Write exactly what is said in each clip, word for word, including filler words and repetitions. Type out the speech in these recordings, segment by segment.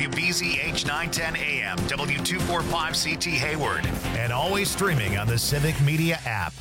W B Z H nine ten A M, W two forty-five C T Hayward, and always streaming on the Civic Media app.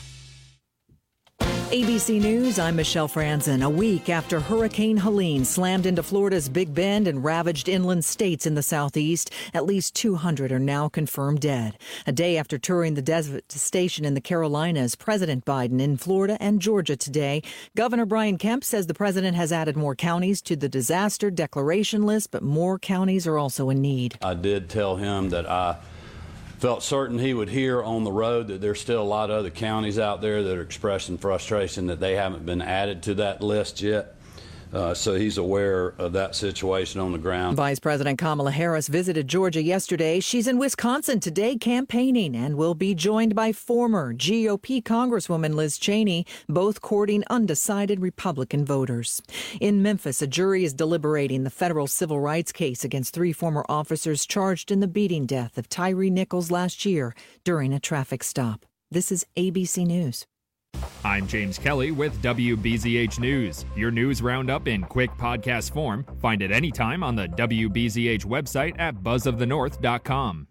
A B C News, I'm Michelle Franzen. A week after Hurricane Helene slammed into Florida's Big Bend and ravaged inland states in the southeast, at least two hundred are now confirmed dead. A day after touring the devastation in the Carolinas, President Biden in Florida and Georgia today. Governor Brian Kemp says the president has added more counties to the disaster declaration list, but more counties are also in need. I did tell him that I felt certain he would hear on the road that there's still a lot of other counties out there that are expressing frustration that they haven't been added to that list yet. Uh, so he's aware of that situation on the ground. Vice President Kamala Harris visited Georgia yesterday. She's in Wisconsin today campaigning and will be joined by former G O P Congresswoman Liz Cheney, both courting undecided Republican voters. In Memphis, a jury is deliberating the federal civil rights case against three former officers charged in the beating death of Tyree Nichols last year during a traffic stop. This is A B C News. I'm James Kelly with W B Z H News, your news roundup in quick podcast form. Find it anytime on the W B Z H website at buzz of the north dot com.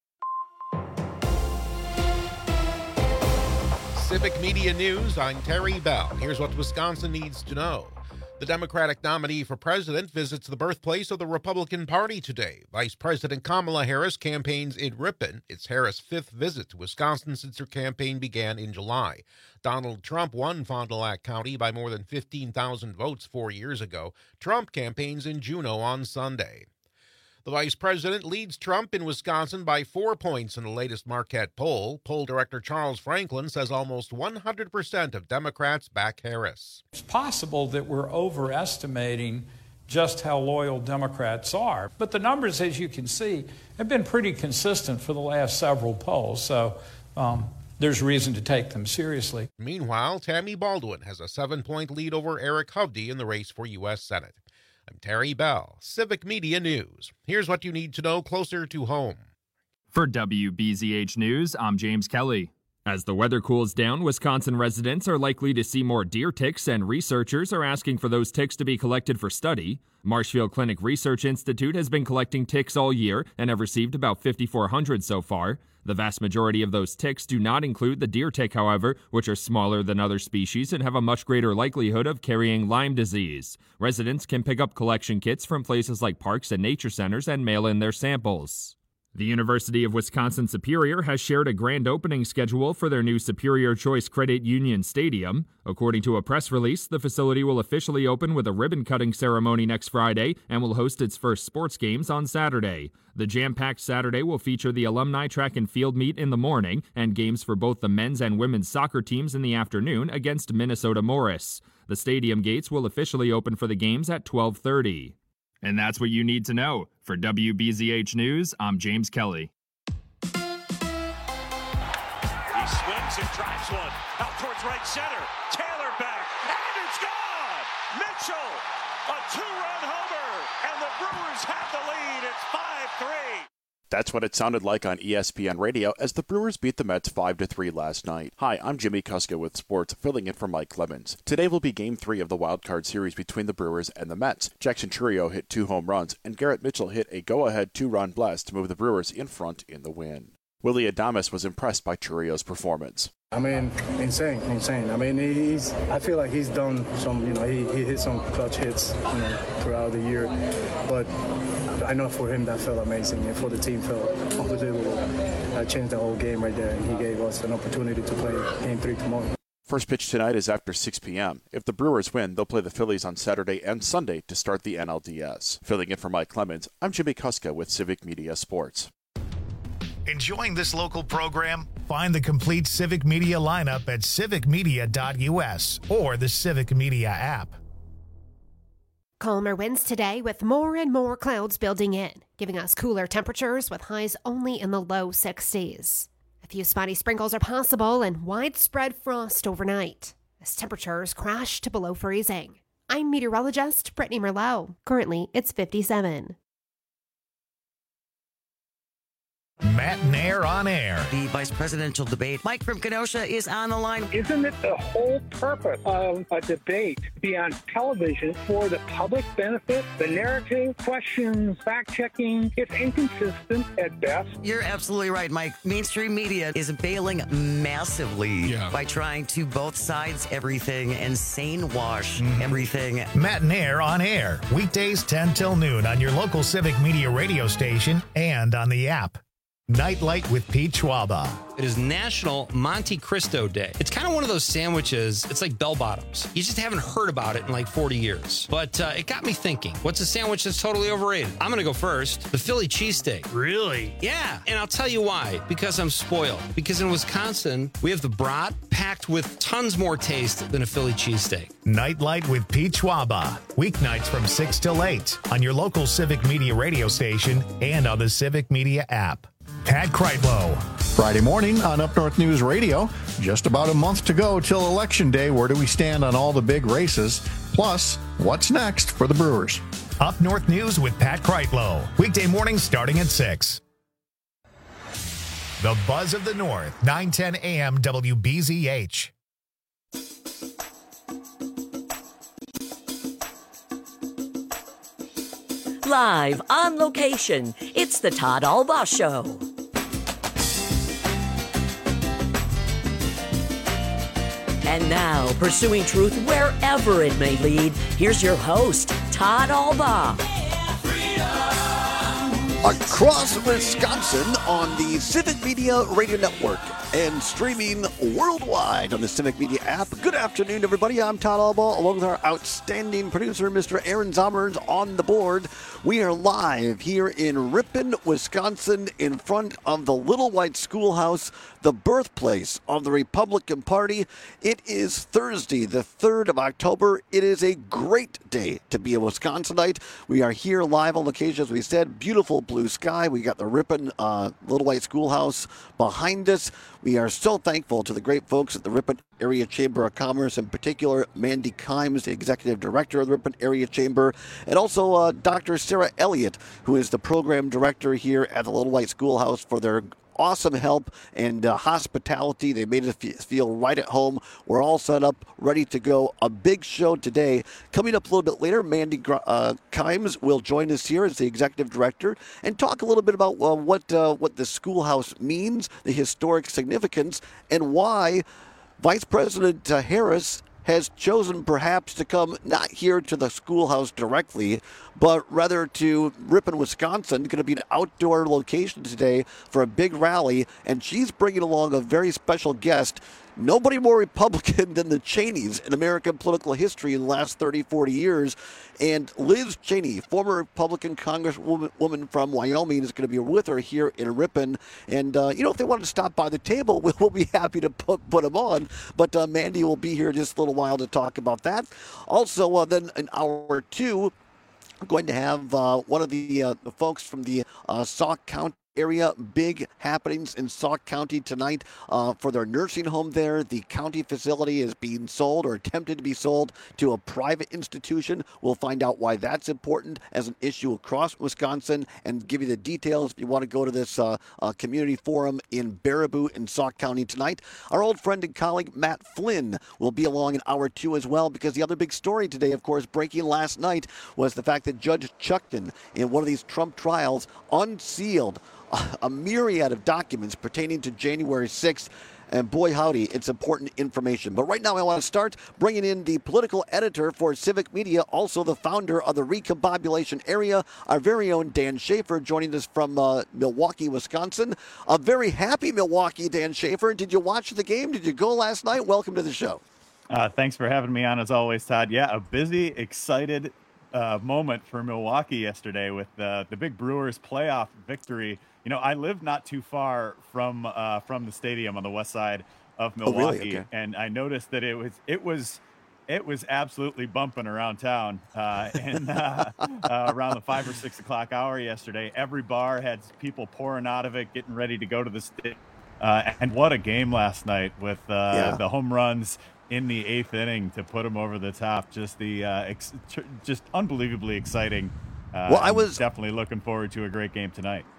Civic Media News, I'm Terry Bell. Here's what Wisconsin needs to know. The Democratic nominee for president visits the birthplace of the Republican Party today. Vice President Kamala Harris campaigns in Ripon. It's Harris' fifth visit to Wisconsin since her campaign began in July. Donald Trump won Fond du Lac County by more than fifteen thousand votes four years ago. Trump campaigns in Juneau on Sunday. The vice president leads Trump in Wisconsin by four points in the latest Marquette poll. Poll director Charles Franklin says almost one hundred percent of Democrats back Harris. It's possible that we're overestimating just how loyal Democrats are. But the numbers, as you can see, have been pretty consistent for the last several polls. So um, there's reason to take them seriously. Meanwhile, Tammy Baldwin has a seven-point lead over Eric Hovde in the race for U S Senate. I'm Terry Bell, Civic Media News. Here's what you need to know closer to home. For W B Z H News, I'm James Kelly. As the weather cools down, Wisconsin residents are likely to see more deer ticks, and researchers are asking for those ticks to be collected for study. Marshfield Clinic Research Institute has been collecting ticks all year and have received about fifty-four hundred so far. The vast majority of those ticks do not include the deer tick, however, which are smaller than other species and have a much greater likelihood of carrying Lyme disease. Residents can pick up collection kits from places like parks and nature centers and mail in their samples. The University of Wisconsin Superior has shared a grand opening schedule for their new Superior Choice Credit Union Stadium. According to a press release, the facility will officially open with a ribbon-cutting ceremony next Friday and will host its first sports games on Saturday. The jam-packed Saturday will feature the alumni track and field meet in the morning and games for both the men's and women's soccer teams in the afternoon against Minnesota Morris. The stadium gates will officially open for the games at twelve thirty. And that's what you need to know. For W B Z H News, I'm James Kelly. He swings and drives one out towards right center. Taylor back, and it's gone! Mitchell, a two-run homer, and the Brewers have the lead. It's five three. That's what it sounded like on E S P N Radio as the Brewers beat the Mets five to three last night. Hi, I'm Jimmy Kuska with sports, filling in for Mike Clemens. Today will be Game three of the Wild Card Series between the Brewers and the Mets. Jackson Chourio hit two home runs, and Garrett Mitchell hit a go-ahead two-run blast to move the Brewers in front in the win. Willie Adames was impressed by Chourio's performance. I mean, insane, insane. I mean, he's. I feel like he's done some, you know, he, he hit some clutch hits, you know, throughout the year. But I know for him that felt amazing, and for the team felt unbelievable. I changed the whole game right there, and he gave us an opportunity to play Game three tomorrow. First pitch tonight is after six p.m. If the Brewers win, they'll play the Phillies on Saturday and Sunday to start the N L D S. Filling in for Mike Clemens, I'm Jimmy Kuska with Civic Media Sports. Enjoying this local program? Find the complete Civic Media lineup at civic media dot u s or the Civic Media app. Calmer winds today with more and more clouds building in, giving us cooler temperatures with highs only in the low sixties. A few spotty sprinkles are possible and widespread frost overnight as temperatures crash to below freezing. I'm meteorologist Brittany Merlot. Currently, it's fifty-seven. Matt Nair on air. The vice presidential debate. Mike from Kenosha is on the line. Isn't it the whole purpose of a debate to be on television for the public benefit? The narrative, questions, fact-checking, it's inconsistent at best. You're absolutely right, Mike. Mainstream media is bailing massively yeah. by trying to both sides everything and sane wash mm-hmm. everything. Matt Nair on air. Weekdays ten till noon on your local Civic Media radio station and on the app. Nightlight with Pete Schwaba. It is National Monte Cristo Day. It's kind of one of those sandwiches, it's like bell bottoms. You just haven't heard about it in like forty years. But uh, it got me thinking, what's a sandwich that's totally overrated? I'm going to go first. The Philly cheesesteak. Really? Yeah, and I'll tell you why. Because I'm spoiled. Because in Wisconsin, we have the brat packed with tons more taste than a Philly cheesesteak. Nightlight with Pete Schwaba. Weeknights from six till eight on your local Civic Media radio station and on the Civic Media app. Pat Kreitlow. Friday morning on Up North News Radio. Just about a month to go till Election Day. Where do we stand on all the big races? Plus, what's next for the Brewers? Up North News with Pat Kreitlow. Weekday mornings starting at six. The Buzz of the North, nine ten a.m. W B Z H. Live on location, it's the Todd Albaugh Show. And now, pursuing truth wherever it may lead, here's your host, Todd Albaugh. Across Wisconsin on the Civic Media Radio Network and streaming worldwide on the Civic Media app. Good afternoon, everybody. I'm Todd Albaugh, along with our outstanding producer, Mister Aaron Zommers, on the board. We are live here in Ripon, Wisconsin, in front of the Little White Schoolhouse, the birthplace of the Republican Party. It is Thursday, the third of October. It is a great day to be a Wisconsinite. We are here live on location, as we said. Beautiful blue sky. We got the Ripon uh, Little White Schoolhouse behind us. We are so thankful to the great folks at the Ripon Area Chamber of Commerce, in particular Mandy Kimes, the Executive Director of the Ripon Area Chamber, and also uh, Doctor Sarah Elliott, who is the Program Director here at the Little White Schoolhouse, for their awesome help and uh, hospitality. They made us feel right at home. We're all set up, ready to go. A big show today. Coming up a little bit later, Mandy uh, Kimes will join us here as the Executive Director and talk a little bit about uh, what uh, what the schoolhouse means, the historic significance, and why Vice President uh, Harris has chosen perhaps to come not here to the schoolhouse directly, but rather to Ripon, Wisconsin. Going to be an outdoor location today for a big rally, and she's bringing along a very special guest. Nobody more Republican than the Cheneys in American political history in the last thirty, forty years. And Liz Cheney, former Republican Congresswoman from Wyoming, is going to be with her here in Ripon. And, uh, you know, if they wanted to stop by the table, we'll, we'll be happy to put, put them on. But uh, Mandy will be here just a little while to talk about that. Also, uh, then in hour two, we're going to have uh, one of the, uh, the folks from the uh, Sauk County area. Big happenings in Sauk County tonight uh, for their nursing home there. The county facility is being sold or attempted to be sold to a private institution. We'll find out why that's important as an issue across Wisconsin and give you the details if you want to go to this uh, uh, community forum in Baraboo in Sauk County tonight. Our old friend and colleague Matt Flynn will be along in hour two as well, because the other big story today, of course, breaking last night, was the fact that Judge Chuckton, in one of these Trump trials, unsealed a myriad of documents pertaining to January sixth. And boy, howdy, it's important information. But right now I want to start bringing in the political editor for Civic Media, also the founder of the Recombobulation Area, our very own Dan Schaefer, joining us from uh, Milwaukee, Wisconsin. A very happy Milwaukee, Dan Schaefer. Did you watch the game? Did you go last night? Welcome to the show. Uh, thanks for having me on, as always, Todd. Yeah, a busy, excited uh, moment for Milwaukee yesterday with uh, the big Brewers playoff victory. You know, I live not too far from uh, from the stadium on the west side of Milwaukee, oh, really? Okay. And I noticed that it was it was it was absolutely bumping around town, uh, and uh, uh, around the five or six o'clock hour yesterday. Every bar had people pouring out of it, getting ready to go to the stadium. Uh, and what a game last night with uh, yeah. the home runs in the eighth inning to put them over the top. Just the uh, ex- just unbelievably exciting. Uh, well, I was definitely looking forward to a great game tonight.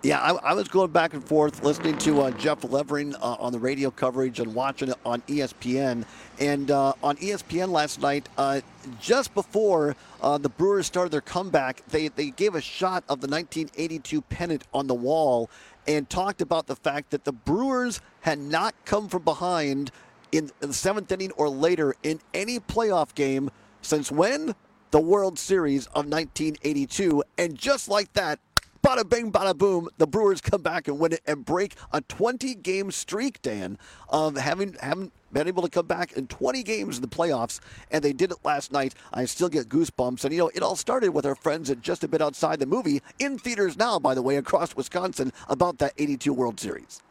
Yeah, I, I was going back and forth listening to uh, Jeff Levering uh, on the radio coverage and watching it on E S P N. And uh, on E S P N last night, uh, just before uh, the Brewers started their comeback, they, they gave a shot of the nineteen eighty-two pennant on the wall and talked about the fact that the Brewers had not come from behind in the seventh inning or later in any playoff game since when? The World Series of nineteen eighty-two. And just like that, bada bing, bada boom, the Brewers come back and win it and break a twenty-game streak, Dan, of having, having been able to come back in twenty games in the playoffs, and they did it last night. I still get goosebumps. And, you know, it all started with our friends at Just a Bit Outside the Movie, in theaters now, by the way, across Wisconsin, about that eighty-two World Series.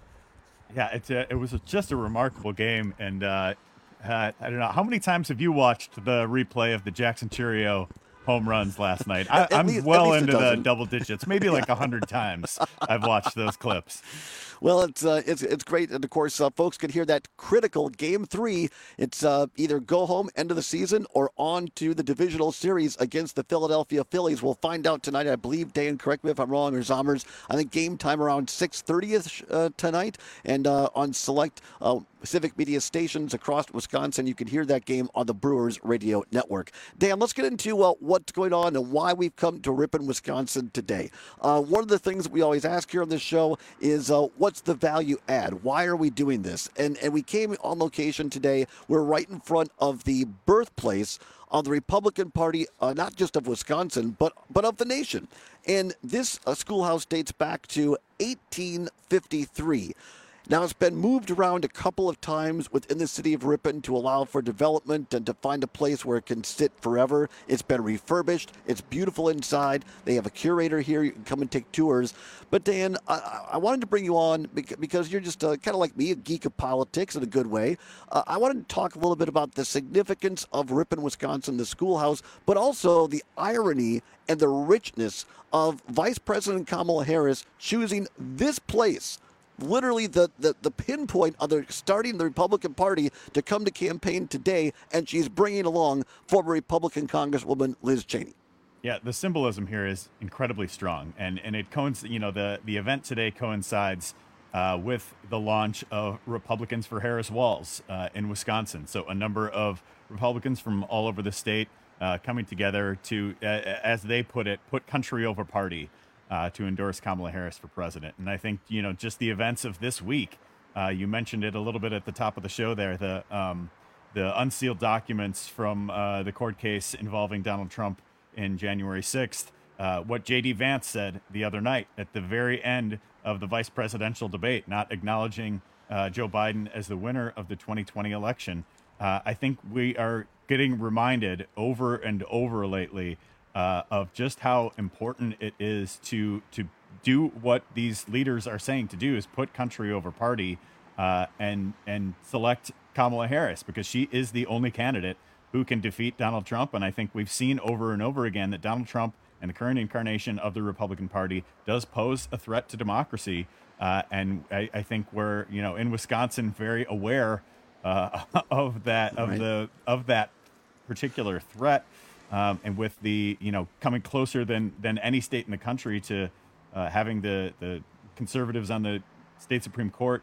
Yeah, it's a, it was just a remarkable game, and uh, uh, I don't know, how many times have you watched the replay of the Jackson Chourio home runs last night? I, I'm least, well into the double digits, maybe like a hundred times I've watched those clips. Well, it's uh, it's it's great, and of course, uh, folks can hear that critical Game Three. It's uh, either go home end of the season or on to the divisional series against the Philadelphia Phillies. We'll find out tonight, I believe. Dan, correct me if I'm wrong, or Zommers. I think game time around six thirty uh, tonight, and uh, on select uh, Civic Media stations across Wisconsin, you can hear that game on the Brewers Radio Network. Dan, let's get into uh, what's going on and why we've come to Ripon, Wisconsin today. Uh, one of the things that we always ask here on this show is uh, what's the value add? Why are we doing this? And and we came on location today. We're right in front of the birthplace of the Republican Party, uh, not just of Wisconsin, but but of the nation. And this uh, schoolhouse dates back to eighteen fifty-three. Now, it's been moved around a couple of times within the city of Ripon to allow for development and to find a place where it can sit forever. It's been refurbished. It's beautiful inside. They have a curator here. You can come and take tours. But, Dan, I, I wanted to bring you on because you're just uh, kind of like me, a geek of politics in a good way. Uh, I wanted to talk a little bit about the significance of Ripon, Wisconsin, the schoolhouse, but also the irony and the richness of Vice President Kamala Harris choosing this place, literally the, the, the pinpoint of the starting the Republican Party, to come to campaign today, and she's bringing along former Republican Congresswoman Liz Cheney. Yeah, the symbolism here is incredibly strong, and and it coincides. You know, the the event today coincides uh, with the launch of Republicans for Harris Walls uh, in Wisconsin. So a number of Republicans from all over the state uh, coming together to, uh, as they put it, put country over party. Uh, to endorse Kamala Harris for president. And I think, you know, just the events of this week, uh, you mentioned it a little bit at the top of the show there, the um, the unsealed documents from uh, the court case involving Donald Trump in January sixth, uh, what J D Vance said the other night at the very end of the vice presidential debate, not acknowledging uh, Joe Biden as the winner of the twenty twenty election. Uh, I think we are getting reminded over and over lately Uh, of just how important it is to to do what these leaders are saying to do, is put country over party uh, and and select Kamala Harris, because she is the only candidate who can defeat Donald Trump. And I think we've seen over and over again that Donald Trump and the current incarnation of the Republican Party does pose a threat to democracy. Uh, and I, I think we're, you know, in Wisconsin very aware uh, of that of right. the of that particular threat. Um, and with the, you know, coming closer than than any state in the country to uh, having the, the conservatives on the state Supreme Court,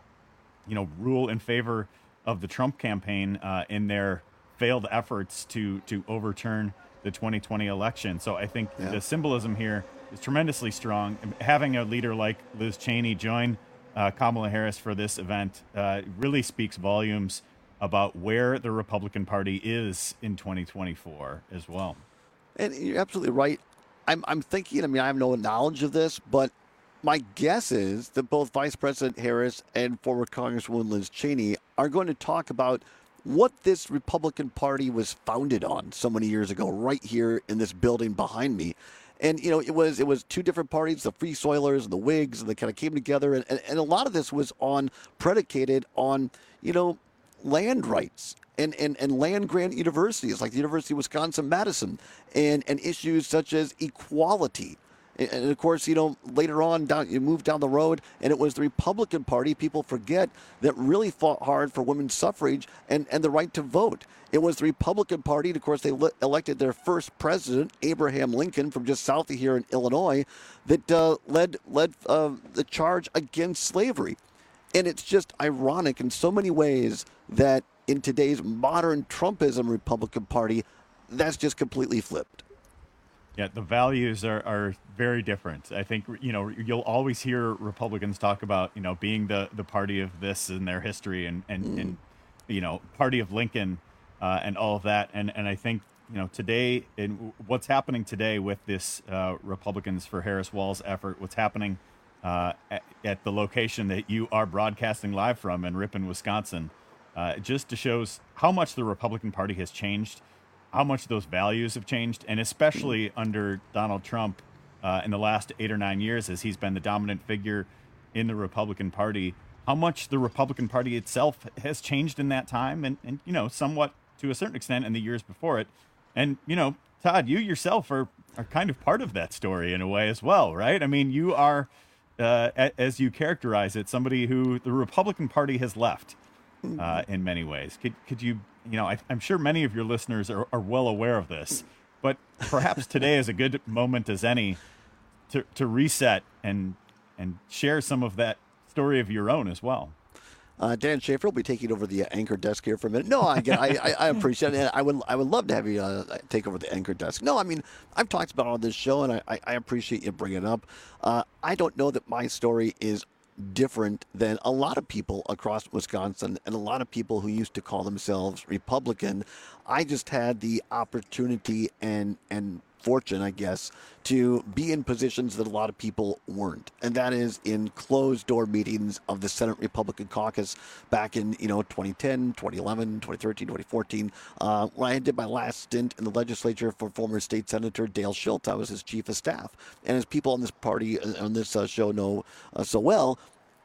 you know, rule in favor of the Trump campaign uh, in their failed efforts to to overturn the twenty twenty election. So I think yeah. the symbolism here is tremendously strong. Having a leader like Liz Cheney join uh, Kamala Harris for this event uh, really speaks volumes about where the Republican Party is in twenty twenty-four as well. And you're absolutely right. I'm, I'm thinking, I mean, I have no knowledge of this, but my guess is that both Vice President Harris and former Congresswoman Liz Cheney are going to talk about what this Republican Party was founded on so many years ago, right here in this building behind me. And, you know, it was it was two different parties, the Free Soilers and the Whigs, and they kind of came together. And, and, and a lot of this was on predicated on, you know, land rights and, and, and land grant universities like the University of Wisconsin-Madison, and, and issues such as equality. And, and of course, you know, later on, down you move down the road, and it was the Republican Party, people forget, that really fought hard for women's suffrage and, and the right to vote. It was the Republican Party, and of course, they le- elected their first president, Abraham Lincoln, from just south of here in Illinois, that uh, led led uh, the charge against slavery. And it's just ironic in so many ways that in today's modern Trumpism Republican Party, that's just completely flipped. Yeah, the values are, are very different. I think, you know, you'll always hear Republicans talk about, you know, being the, the party of this in their history and, and, mm. and you know, party of Lincoln uh, and all of that. And, and I think, you know, today, in what's happening today with this uh, Republicans for Harris Walz effort, what's happening uh, at, at the location that you are broadcasting live from in Ripon, Wisconsin, uh, it just shows how much the Republican Party has changed, how much those values have changed, and especially under Donald Trump uh, in the last eight or nine years, as he's been the dominant figure in the Republican Party, how much the Republican Party itself has changed in that time, and, and you know, somewhat to a certain extent in the years before it. And, you know, Todd, you yourself are, are kind of part of that story in a way as well, right? I mean, you are, uh, as you characterize it, somebody who the Republican Party has left uh, in many ways. Could, could you... You know, I, I'm sure many of your listeners are, are well aware of this, but perhaps today is a good moment as any to, to reset and and share some of that story of your own as well. Uh, Dan Schaefer will be taking over the anchor desk here for a minute. No, I I, I, I appreciate it. I would I would love to have you uh, take over the anchor desk. No, I mean, I've talked about it on this show, and I, I appreciate you bringing it up. Uh, I don't know that my story is different than a lot of people across Wisconsin and a lot of people who used to call themselves Republican. I just had the opportunity and and fortune, I guess, to be in positions that a lot of people weren't. And that is in closed door meetings of the Senate Republican Caucus back in, you know, twenty ten, twenty eleven, twenty thirteen, twenty fourteen, uh, when I did my last stint in the legislature for former state senator Dale Schultz. I was his chief of staff. And as people on this party, on this uh, show know uh, so well,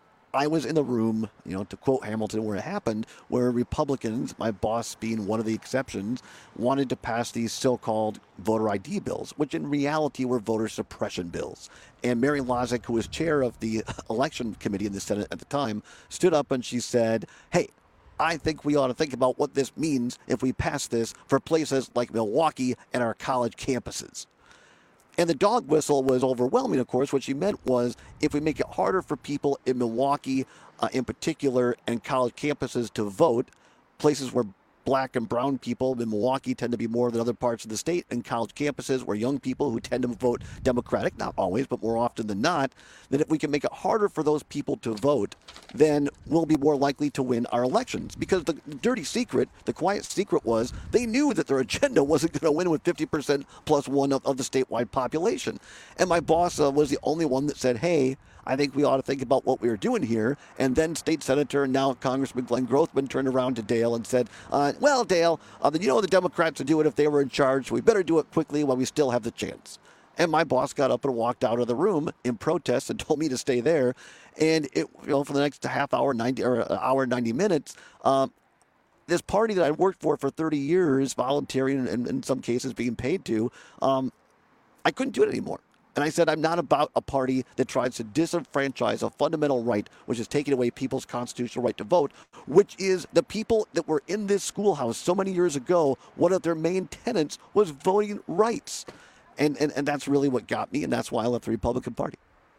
I was in the room, you know, to quote Hamilton, where it happened, where Republicans, my boss being one of the exceptions, wanted to pass these so-called voter I D bills, which in reality were voter suppression bills. And Mary Lozick, who was chair of the election committee in the Senate at the time, stood up and she said, hey, I think we ought to think about what this means if we pass this for places like Milwaukee and our college campuses. And the dog whistle was overwhelming, of course. What she meant was if we make it harder for people in Milwaukee uh, in particular and college campuses to vote, places where black and brown people in Milwaukee tend to be more than other parts of the state, and college campuses where young people who tend to vote Democratic, not always, but more often than not, that if we can make it harder for those people to vote, then we'll be more likely to win our elections. Because the dirty secret, the quiet secret was they knew that their agenda wasn't going to win with fifty percent plus one of, of the statewide population. And my boss uh, was the only one that said, hey, I think we ought to think about what we were doing here. And then State Senator and now Congressman Glenn Grothman turned around to Dale and said, uh, well, Dale, uh, you know the Democrats would do it if they were in charge. So we better do it quickly while we still have the chance. And my boss got up and walked out of the room in protest and told me to stay there. And it, you know, for the next half hour, ninety or an hour, ninety minutes, um, this party that I worked for for thirty years, volunteering and in some cases being paid to, um, I couldn't do it anymore. And I said, I'm not about a party that tries to disenfranchise a fundamental right, which is taking away people's constitutional right to vote, which is the people that were in this schoolhouse so many years ago. One of their main tenets was voting rights. And, and, and that's really what got me, and that's why I left the Republican Party.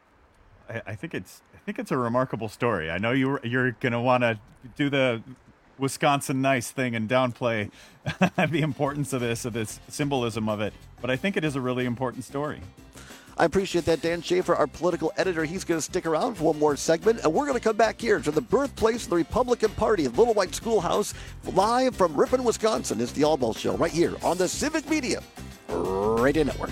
I, I think it's I think it's a remarkable story. I know you you're going to want to do the Wisconsin nice thing and downplay the importance of this, of this symbolism of it, but I think it is a really important story. I appreciate that. Dan Schaefer, our political editor, he's going to stick around for one more segment, and we're going to come back here to the birthplace of the Republican Party, Little White Schoolhouse, live from Ripon, Wisconsin. It's the All Ball Show right here on the Civic Media Radio Network.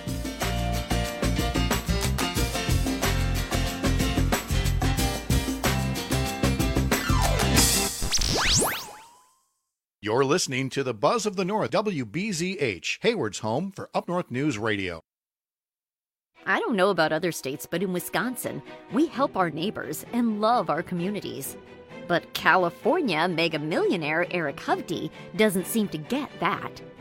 You're listening to the Buzz of the North, W B Z H, Hayward's home for Up North News Radio. I don't know about other states, but in Wisconsin, we help our neighbors and love our communities. But California mega millionaire Eric Hovde doesn't seem to get that.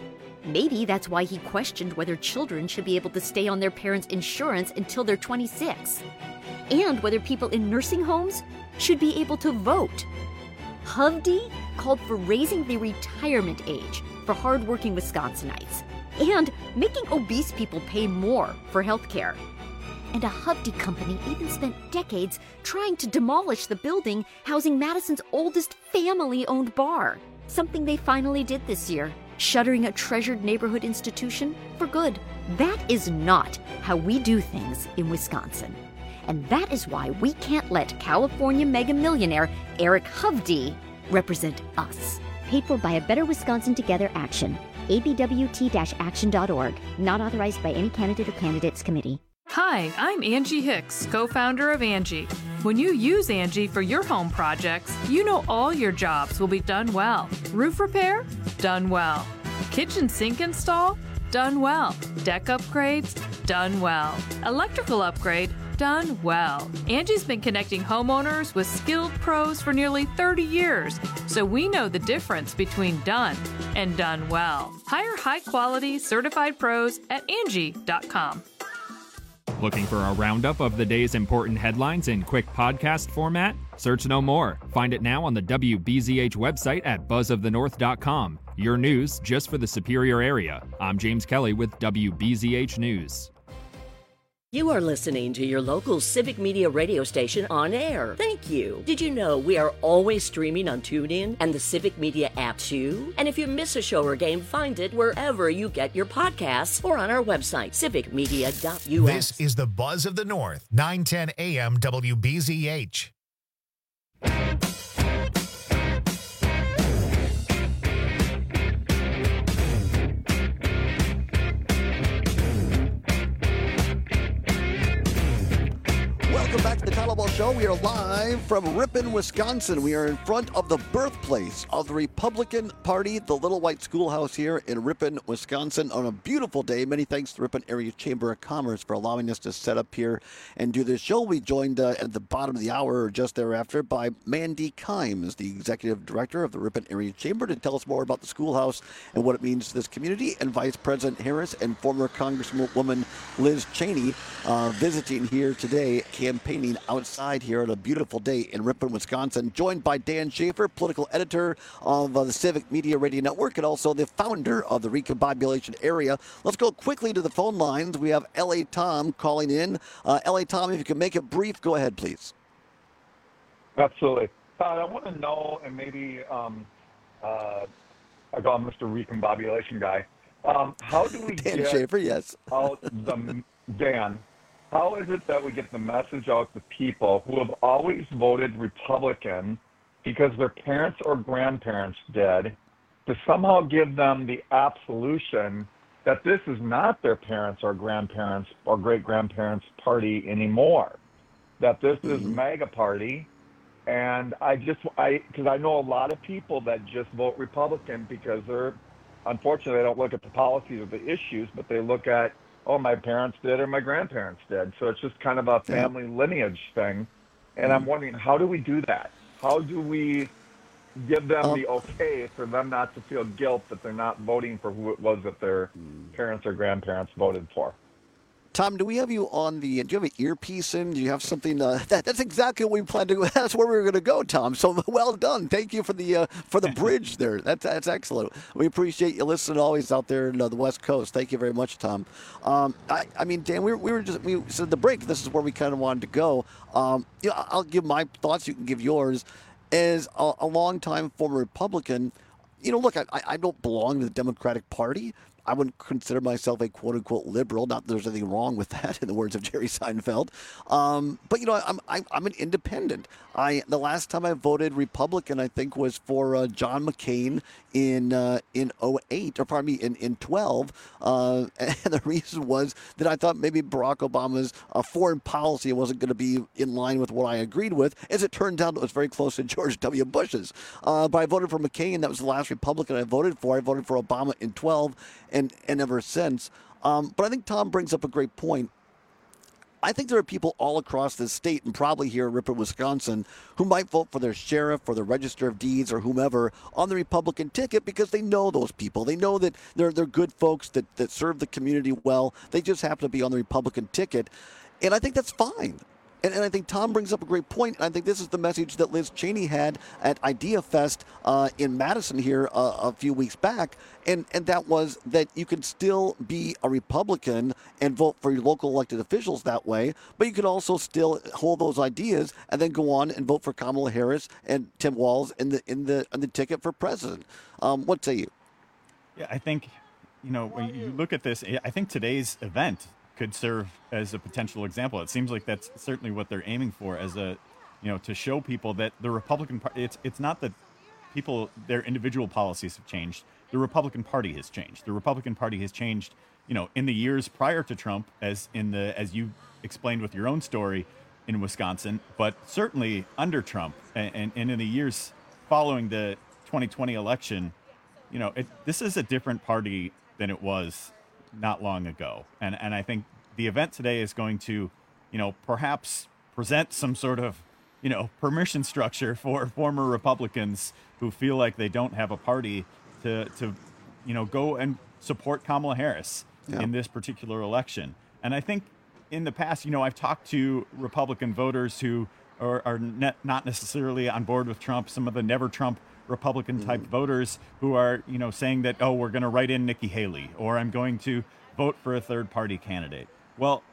Maybe that's why he questioned whether children should be able to stay on their parents' insurance until they're twenty-six, and whether people in nursing homes should be able to vote. Hovde called for raising the retirement age for hardworking Wisconsinites and making obese people pay more for health care. And a Hovde company even spent decades trying to demolish the building housing Madison's oldest family-owned bar, something they finally did this year, shuttering a treasured neighborhood institution for good. That is not how we do things in Wisconsin. And that is why we can't let California mega millionaire Eric Hovde represent us. Paid for by a Better Wisconsin Together action. A B W T action dot org. Not authorized by any candidate or candidates committee. Hi, I'm Angie Hicks, co-founder of Angie. When you use Angie for your home projects, you know all your jobs will be done well. Roof repair? Done well. Kitchen sink install? Done well. Deck upgrades? Done well. Electrical upgrade? Done well. Angie's been connecting homeowners with skilled pros for nearly thirty years, so we know the difference between done and done well. Hire high-quality, certified pros at Angie dot com. Looking for a roundup of the day's important headlines in quick podcast format? Search no more. Find it now on the W B Z H website at buzz of the north dot com. Your news just for the Superior area. I'm James Kelly with W B Z H News. You are listening to your local Civic Media radio station on air. Thank you. Did you know we are always streaming on TuneIn and the Civic Media app too? And if you miss a show or game, find it wherever you get your podcasts or on our website, civic media dot U S. This is the Buzz of the North, nine ten A M W B Z H. Welcome back to the Tyler Ball Show. We are live from Ripon, Wisconsin. We are in front of the birthplace of the Republican Party, the Little White Schoolhouse here in Ripon, Wisconsin, on a beautiful day. Many thanks to the Ripon Area Chamber of Commerce for allowing us to set up here and do this show. We joined uh, at the bottom of the hour or just thereafter by Mandy Kimes, the Executive Director of the Ripon Area Chamber, to tell us more about the schoolhouse and what it means to this community, and Vice President Harris and former Congresswoman Liz Cheney uh, visiting here today, campaigning outside here on a beautiful day in Ripon, Wisconsin, joined by Dan Schaefer, political editor of uh, the Civic Media Radio Network and also the founder of the Recombobulation Area. Let's go quickly to the phone lines. We have L A Tom calling in. Uh, L A Tom, if you can make it brief, go ahead, please. Absolutely. Todd, I want to know, and maybe um, uh, I call him Mister Recombobulation guy, um, how do we Dan get Schaefer, yes. out the, Dan, how is it that we get the message out to people who have always voted Republican because their parents or grandparents did, to somehow give them the absolution that this is not their parents or grandparents or great-grandparents' party anymore, that this is Mm-hmm. MAGA party? And I just, I, because I know a lot of people that just vote Republican because they're, unfortunately, they don't look at the policies or the issues, but they look at, oh, my parents did or my grandparents did. So it's just kind of a family lineage thing. And I'm wondering, how do we do that? How do we give them Um, the okay for them not to feel guilt that they're not voting for who it was that their parents or grandparents voted for? Tom, do we have you on the, do you have an earpiece in? Do you have something, uh, that, that's exactly what we planned to, that's where we were going to go, Tom. So well done. Thank you for the, uh, for the bridge there. That's, that's excellent. We appreciate you listening always out there in uh, the West Coast. Thank you very much, Tom. Um, I, I mean, Dan, we were, we were just, we said the break, this is where we kind of wanted to go. Um, you know, I'll give my thoughts, you can give yours. As a, a longtime former Republican, you know, look, I, I don't belong to the Democratic Party. I wouldn't consider myself a quote-unquote liberal. Not that there's anything wrong with that, in the words of Jerry Seinfeld. Um, but, you know, I'm, I'm I'm an independent. I The last time I voted Republican, I think, was for uh, John McCain in uh, in oh eight, or pardon me, in, in twelve. Uh, and the reason was that I thought maybe Barack Obama's uh, foreign policy wasn't going to be in line with what I agreed with. As it turned out, it was very close to George W. Bush's. Uh, but I voted for McCain. That was the last Republican I voted for. I voted for Obama in twelve. And, and ever since. Um, but I think Tom brings up a great point. I think there are people all across this state and probably here in Ripon, Wisconsin, who might vote for their sheriff or the Register of Deeds or whomever on the Republican ticket because they know those people. They know that they're they're good folks that, that serve the community well. They just happen to be on the Republican ticket. And I think that's fine. And, and I think Tom brings up a great point. I think this is the message that Liz Cheney had at Idea Fest uh, in Madison here uh, a few weeks back. And, and that was that you can still be a Republican and vote for your local elected officials that way, but you could also still hold those ideas and then go on and vote for Kamala Harris and Tim Walz in the in the in the ticket for president. Um, what say you? Yeah, I think, you know, when you look at this, I think today's event could serve as a potential example. It seems like that's certainly what they're aiming for, as a, you know, to show people that the Republican Party, it's it's not that people, their individual policies have changed. The Republican Party has changed. The Republican Party has changed, you know, in the years prior to Trump, as in the, as you explained with your own story in Wisconsin, but certainly under Trump and, and in the years following the twenty twenty election, you know, it, this is a different party than it was not long ago. And and I think the event today is going to, you know, perhaps present some sort of, you know, permission structure for former Republicans who feel like they don't have a party to, to you know, go and support Kamala Harris yeah. in this particular election. And I think in the past, you know, I've talked to Republican voters who are, are ne- not necessarily on board with Trump, some of the never Trump Republican type mm-hmm. voters who are, you know, saying that, oh, we're going to write in Nikki Haley, or I'm going to vote for a third party candidate. Well,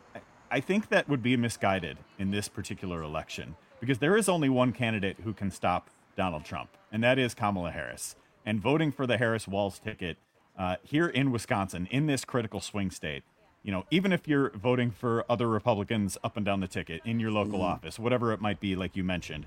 I think that would be misguided in this particular election, because there is only one candidate who can stop Donald Trump, and that is Kamala Harris. And voting for the Harris-Walz ticket uh, here in Wisconsin, in this critical swing state, you know, even if you're voting for other Republicans up and down the ticket in your local mm-hmm. office, whatever it might be, like you mentioned,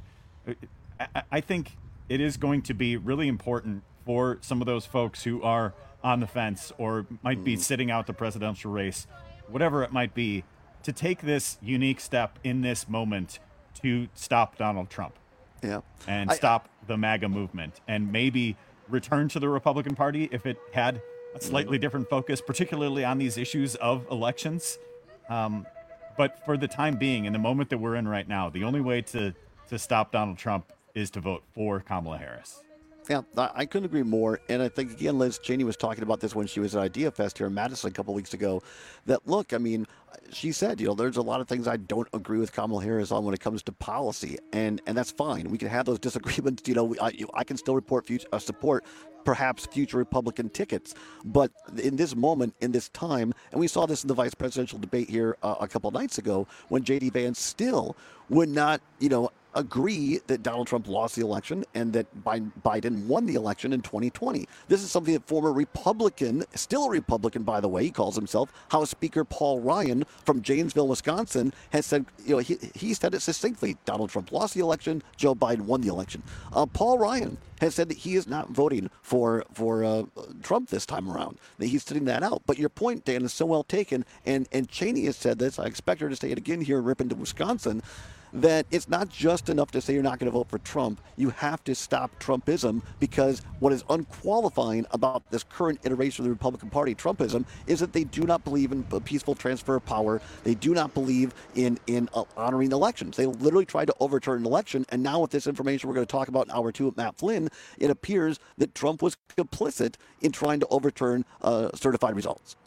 I, I think it is going to be really important for some of those folks who are on the fence or might be mm-hmm. sitting out the presidential race, whatever it might be, to take this unique step in this moment to stop Donald Trump. Yeah. And I, stop the MAGA movement, and maybe return to the Republican Party if it had a slightly different focus, particularly on these issues of elections. Um, but for the time being, in the moment that we're in right now, the only way to, to stop Donald Trump is to vote for Kamala Harris. Yeah, I couldn't agree more. And I think, again, Liz Cheney was talking about this when she was at Idea Fest here in Madison a couple weeks ago, that, look, I mean, she said, you know, there's a lot of things I don't agree with Kamala Harris on when it comes to policy, and, and that's fine. We can have those disagreements. You know, I, you, I can still report future, uh, support perhaps future Republican tickets. But in this moment, in this time, and we saw this in the vice presidential debate here uh, a couple of nights ago, when J D Vance still would not, you know, agree that Donald Trump lost the election and that Biden won the election in twenty twenty. This is something that former Republican, still a Republican, by the way, he calls himself, House Speaker Paul Ryan from Janesville, Wisconsin, has said, you know, he, he said it succinctly. Donald Trump lost the election, Joe Biden won the election. Uh, Paul Ryan has said that he is not voting for for uh, Trump this time around, that he's sitting that out. But your point, Dan, is so well taken, and, and Cheney has said this. I expect her to say it again here in Ripon, Wisconsin, that it's not just enough to say you're not going to vote for Trump. You have to stop Trumpism, because what is unqualifying about this current iteration of the Republican Party, Trumpism, is that they do not believe in a peaceful transfer of power. They do not believe in, in uh, honoring elections. They literally tried to overturn an election, and now with this information we're going to talk about in hour two with Matt Flynn, it appears that Trump was complicit in trying to overturn uh, certified results.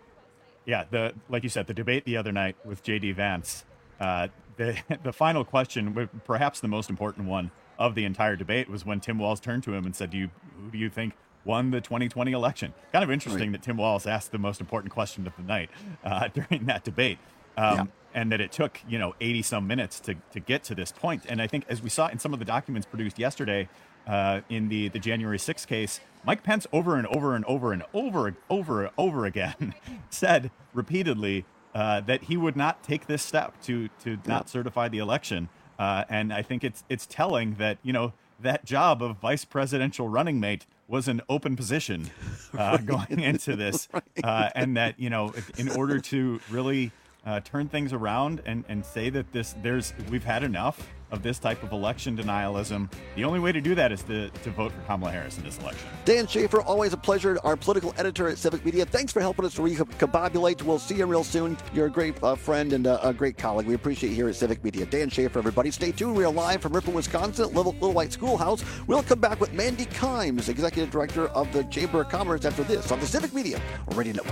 Yeah, the like you said, the debate the other night with J D Vance, uh, The the final question, perhaps the most important one of the entire debate, was when Tim Walz turned to him and said, "Do you who do you think won the twenty twenty election?" Kind of interesting right. that Tim Walz asked the most important question of the night uh, during that debate, um, yeah. and that it took, you know, eighty some minutes to to get to this point. And I think, as we saw in some of the documents produced yesterday uh, in the the January sixth case, Mike Pence over and over and over and over over and over again said repeatedly Uh, that he would not take this step to to not certify the election, uh, and I think it's it's telling that, you know, that job of vice presidential running mate was an open position uh, right. going into this, right. uh, and that, you know, in order to really uh, turn things around and, and say that this there's we've had enough of this type of election denialism. The only way to do that is to, to vote for Kamala Harris in this election. Dan Schaefer, always a pleasure. Our political editor at Civic Media. Thanks for helping us recombobulate. We'll see you real soon. You're a great uh, friend and uh, a great colleague. We appreciate you here at Civic Media. Dan Schaefer, everybody. Stay tuned. We are live from Ripon, Wisconsin, Little, Little White Schoolhouse. We'll come back with Mandy Kimes, Executive Director of the Chamber of Commerce, after this on the Civic Media Radio Network.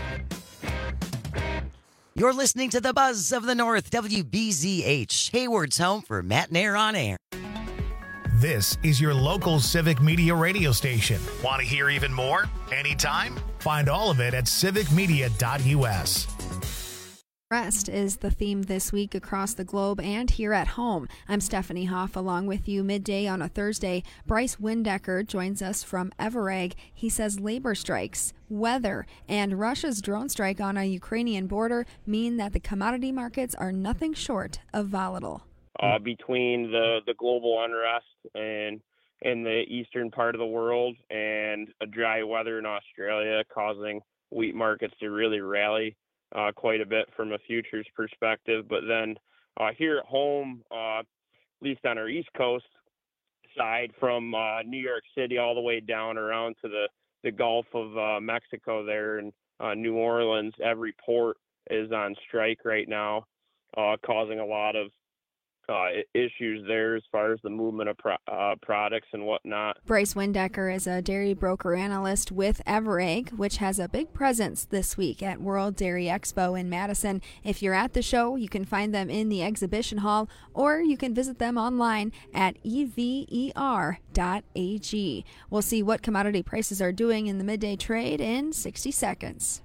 You're listening to the Buzz of the North, W B Z H, Hayward's home for Matt and Air on Air. This is your local Civic Media radio station. Want to hear even more? Anytime? Find all of it at civic media dot u s. Rest is the theme this week across the globe and here at home. I'm Stephanie Hoff along with you midday on a Thursday. Bryce Windecker joins us from Everegg. He says labor strikes, weather, and Russia's drone strike on a Ukrainian border mean that the commodity markets are nothing short of volatile. Uh, between the, the global unrest and in the eastern part of the world and a dry weather in Australia causing wheat markets to really rally Uh, quite a bit from a futures perspective. But then uh, here at home, uh, at least on our East Coast side, from uh, New York City all the way down around to the, the Gulf of uh, Mexico there in uh, New Orleans, every port is on strike right now, uh, causing a lot of uh, issues there as far as the movement of pro- uh, products and whatnot. Bryce Windecker is a dairy broker analyst with Everegg, which has a big presence this week at World Dairy Expo in Madison. If you're at the show, you can find them in the exhibition hall, or you can visit them online at e v e r dot a g. We'll see what commodity prices are doing in the midday trade in sixty seconds.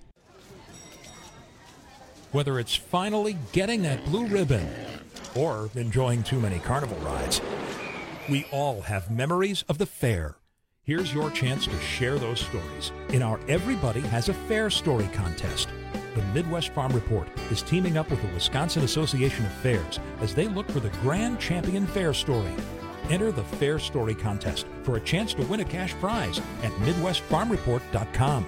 Whether it's finally getting that blue ribbon or enjoying too many carnival rides, we all have memories of the fair. Here's your chance to share those stories in our Everybody Has a Fair Story contest. The Midwest Farm Report is teaming up with the Wisconsin Association of Fairs as they look for the grand champion fair story. Enter the Fair Story contest for a chance to win a cash prize at midwest farm report dot com.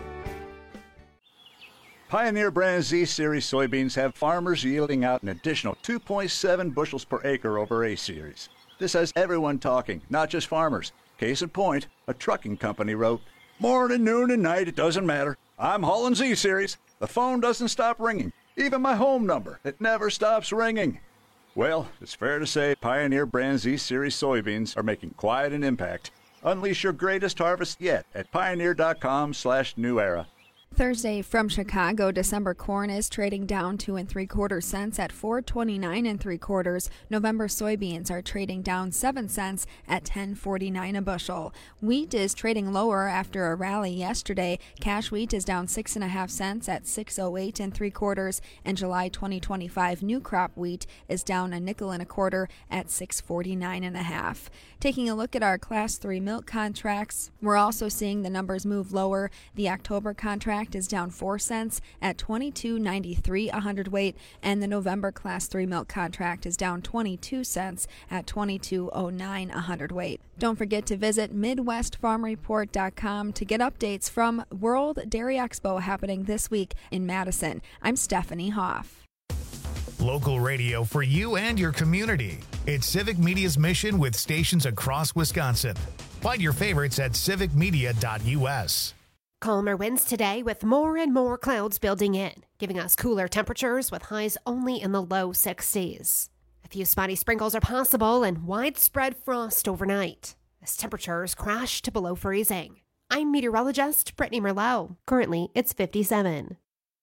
Pioneer brand Z-Series soybeans have farmers yielding out an additional two point seven bushels per acre over A-Series. This has everyone talking, not just farmers. Case in point, a trucking company wrote, "Morning, noon, and night, it doesn't matter. I'm hauling Z-Series. The phone doesn't stop ringing. Even my home number, it never stops ringing." Well, it's fair to say Pioneer brand Z-Series soybeans are making quite an impact. Unleash your greatest harvest yet at pioneer dot com slash new era. Thursday from Chicago, December corn is trading down two and three quarter cents at four twenty-nine and three quarters. November soybeans are trading down seven cents at ten forty-nine a bushel. Wheat is trading lower after a rally yesterday. Cash wheat is down six and a half cents at six oh eight and three quarters, and July twenty twenty-five new crop wheat is down a nickel and a quarter at six forty-nine and a half. Taking a look at our Class three milk contracts, we're also seeing the numbers move lower. The October contract is down four cents at twenty-two ninety-three a hundredweight, and the November Class three milk contract is down twenty-two cents at twenty-two oh nine a hundredweight. Don't forget to visit midwest farm report dot com to get updates from World Dairy Expo happening this week in Madison. I'm Stephanie Hoff. Local radio for you and your community. It's Civic Media's mission with stations across Wisconsin. Find your favorites at civic media dot u s. Calmer winds today with more and more clouds building in, giving us cooler temperatures with highs only in the low sixties. A few spotty sprinkles are possible and widespread frost overnight as temperatures crash to below freezing. I'm meteorologist Brittany Merlot. Currently, it's fifty-seven.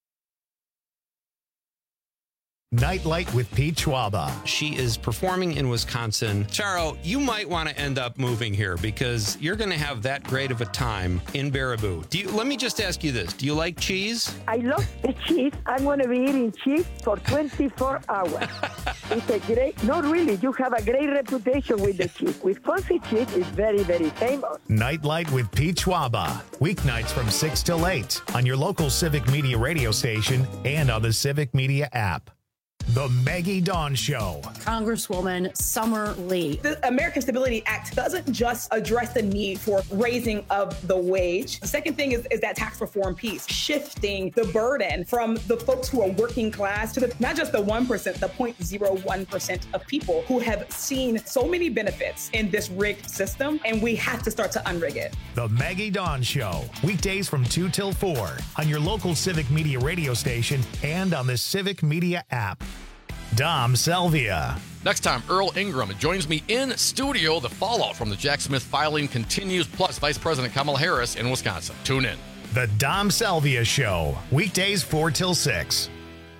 Nightlight with Pete Schwaba. She is performing in Wisconsin. Charo, you might want to end up moving here because you're going to have that great of a time in Baraboo. Do you? Let me just ask you this. Do you like cheese? I love the cheese. I'm going to be eating cheese for twenty-four hours. It's a great, not really, you have a great reputation with the cheese. Wisconsin cheese is very, very famous. Nightlight with Pete Schwaba. Weeknights from six till eight on your local Civic Media radio station and on the Civic Media app. The Maggie Dawn Show. Congresswoman Summer Lee. The American Stability Act doesn't just address the need for raising of the wage. The second thing is, is that tax reform piece, shifting the burden from the folks who are working class to the not just the one percent, the zero point zero one percent of people who have seen so many benefits in this rigged system, and we have to start to unrig it. The Maggie Dawn Show, weekdays from two till four on your local Civic Media radio station and on the Civic Media app. Dom Salvia. Next time, Earl Ingram joins me in studio. The fallout from the Jack Smith filing continues, plus Vice President Kamala Harris in Wisconsin. Tune in. The Dom Salvia Show, weekdays four till six.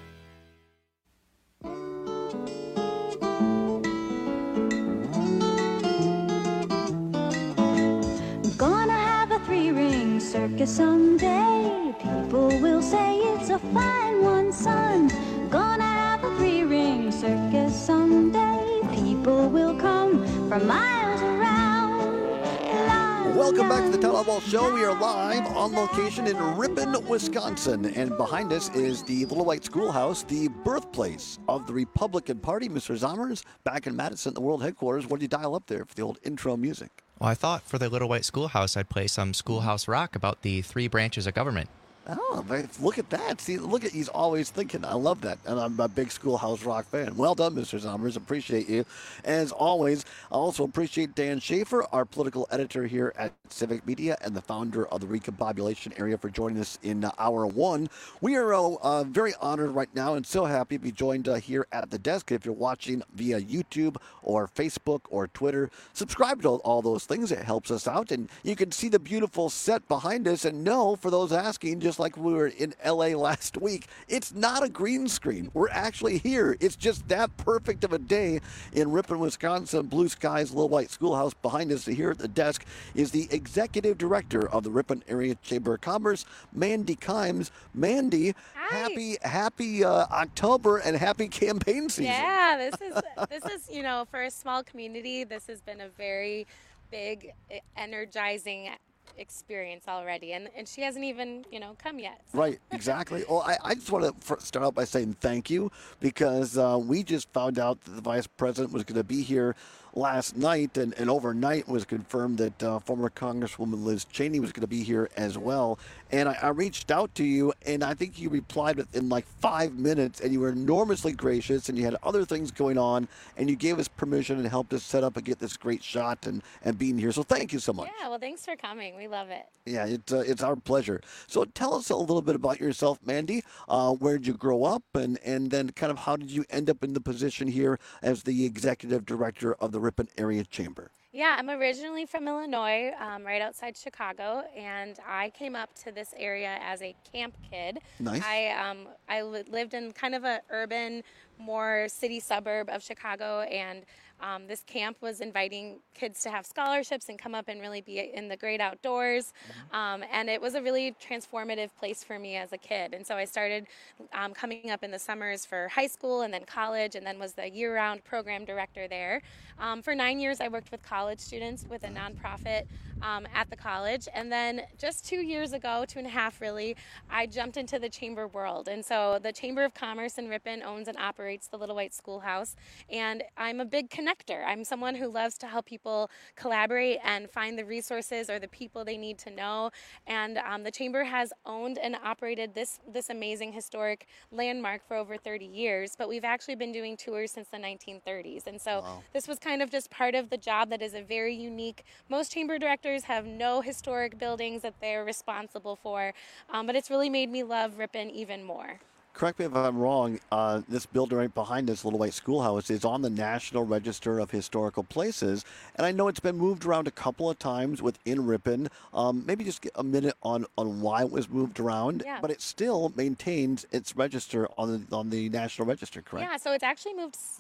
Gonna have a three-ring circus someday. People will say it's a fine one, son. Gonna have a three-ring circus someday. People will come from miles around. La, Welcome la, back to the Town Hall Ball Show. We are live on location in Ripon, Wisconsin. And behind us is the Little White Schoolhouse, the birthplace of the Republican Party. Mister Zommers, back in Madison, the world headquarters. What did you dial up there for the old intro music? Well, I thought for the Little White Schoolhouse, I'd play some Schoolhouse Rock about the three branches of government. Oh, look at that. See, look at, he's always thinking. I love that. And I'm a big Schoolhouse Rock fan. Well done, Mister Zommers. Appreciate you. As always, I also appreciate Dan Schaefer, our political editor here at Civic Media and the founder of the Recombobulation Area, for joining us in uh, hour one. We are uh, uh, very honored right now and so happy to be joined uh, here at the desk. If you're watching via YouTube or Facebook or Twitter, subscribe to all those things. It helps us out. And you can see the beautiful set behind us. And no, for those asking, just like we were in L A last week, it's not a green screen. We're actually here. It's just that perfect of a day in Ripon, Wisconsin. Blue skies, Little White Schoolhouse. Behind us here at the desk is the executive director of the Ripon Area Chamber of Commerce, Mandy Kimes. Mandy, Hi. happy happy uh, October and happy campaign season. Yeah, this is this is you know, for a small community, this has been a very big, energizing experience already, and and she hasn't even you know come yet. So. Right, exactly. Well, I, I just want to start out by saying thank you, because uh, we just found out that the vice president was going to be here last night, and, and overnight was confirmed that uh, former Congresswoman Liz Cheney was going to be here as well. And I, I reached out to you, and I think you replied within like five minutes, and you were enormously gracious, and you had other things going on, and you gave us permission and helped us set up and get this great shot and, and being here. So thank you so much. Yeah, well, thanks for coming. We love it. Yeah, it's, uh, it's our pleasure. So tell us a little bit about yourself, Mandy. Uh, where did you grow up, and, and then kind of how did you end up in the position here as the executive director of the Ripon Area Chamber? Yeah, I'm originally from Illinois, um, right outside Chicago, and I came up to this area as a camp kid. Nice. I um, I li- lived in kind of a urban, more city suburb of Chicago, and um, this camp was inviting kids to have scholarships and come up and really be in the great outdoors. Um, and it was a really transformative place for me as a kid. And so I started um, coming up in the summers for high school and then college, and then was the year-round program director there. Um, for nine years, I worked with college students with a nonprofit um, at the college. And then just two years ago, two and a half really, I jumped into the chamber world. And so the Chamber of Commerce in Ripon owns and operates the Little White Schoolhouse. And I'm a big connector. I'm someone who loves to help people collaborate and find the resources or the people they need to know. And um, the Chamber has owned and operated this, this amazing historic landmark for over thirty years, but we've actually been doing tours since the nineteen thirties. And so wow. This was kind of just part of the job that is a very unique. Most chamber directors have no historic buildings that they're responsible for, um, but it's really made me love Ripon even more. Correct me if I'm wrong, uh, this building right behind us, Little White Schoolhouse, is on the National Register of Historical Places. And I know it's been moved around a couple of times within Ripon. Um, maybe just get a minute on, on why it was moved around. Yeah. But it still maintains its register on the, on the National Register, correct? Yeah, so it's actually moved six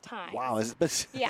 times. Wow. Is it, Yeah.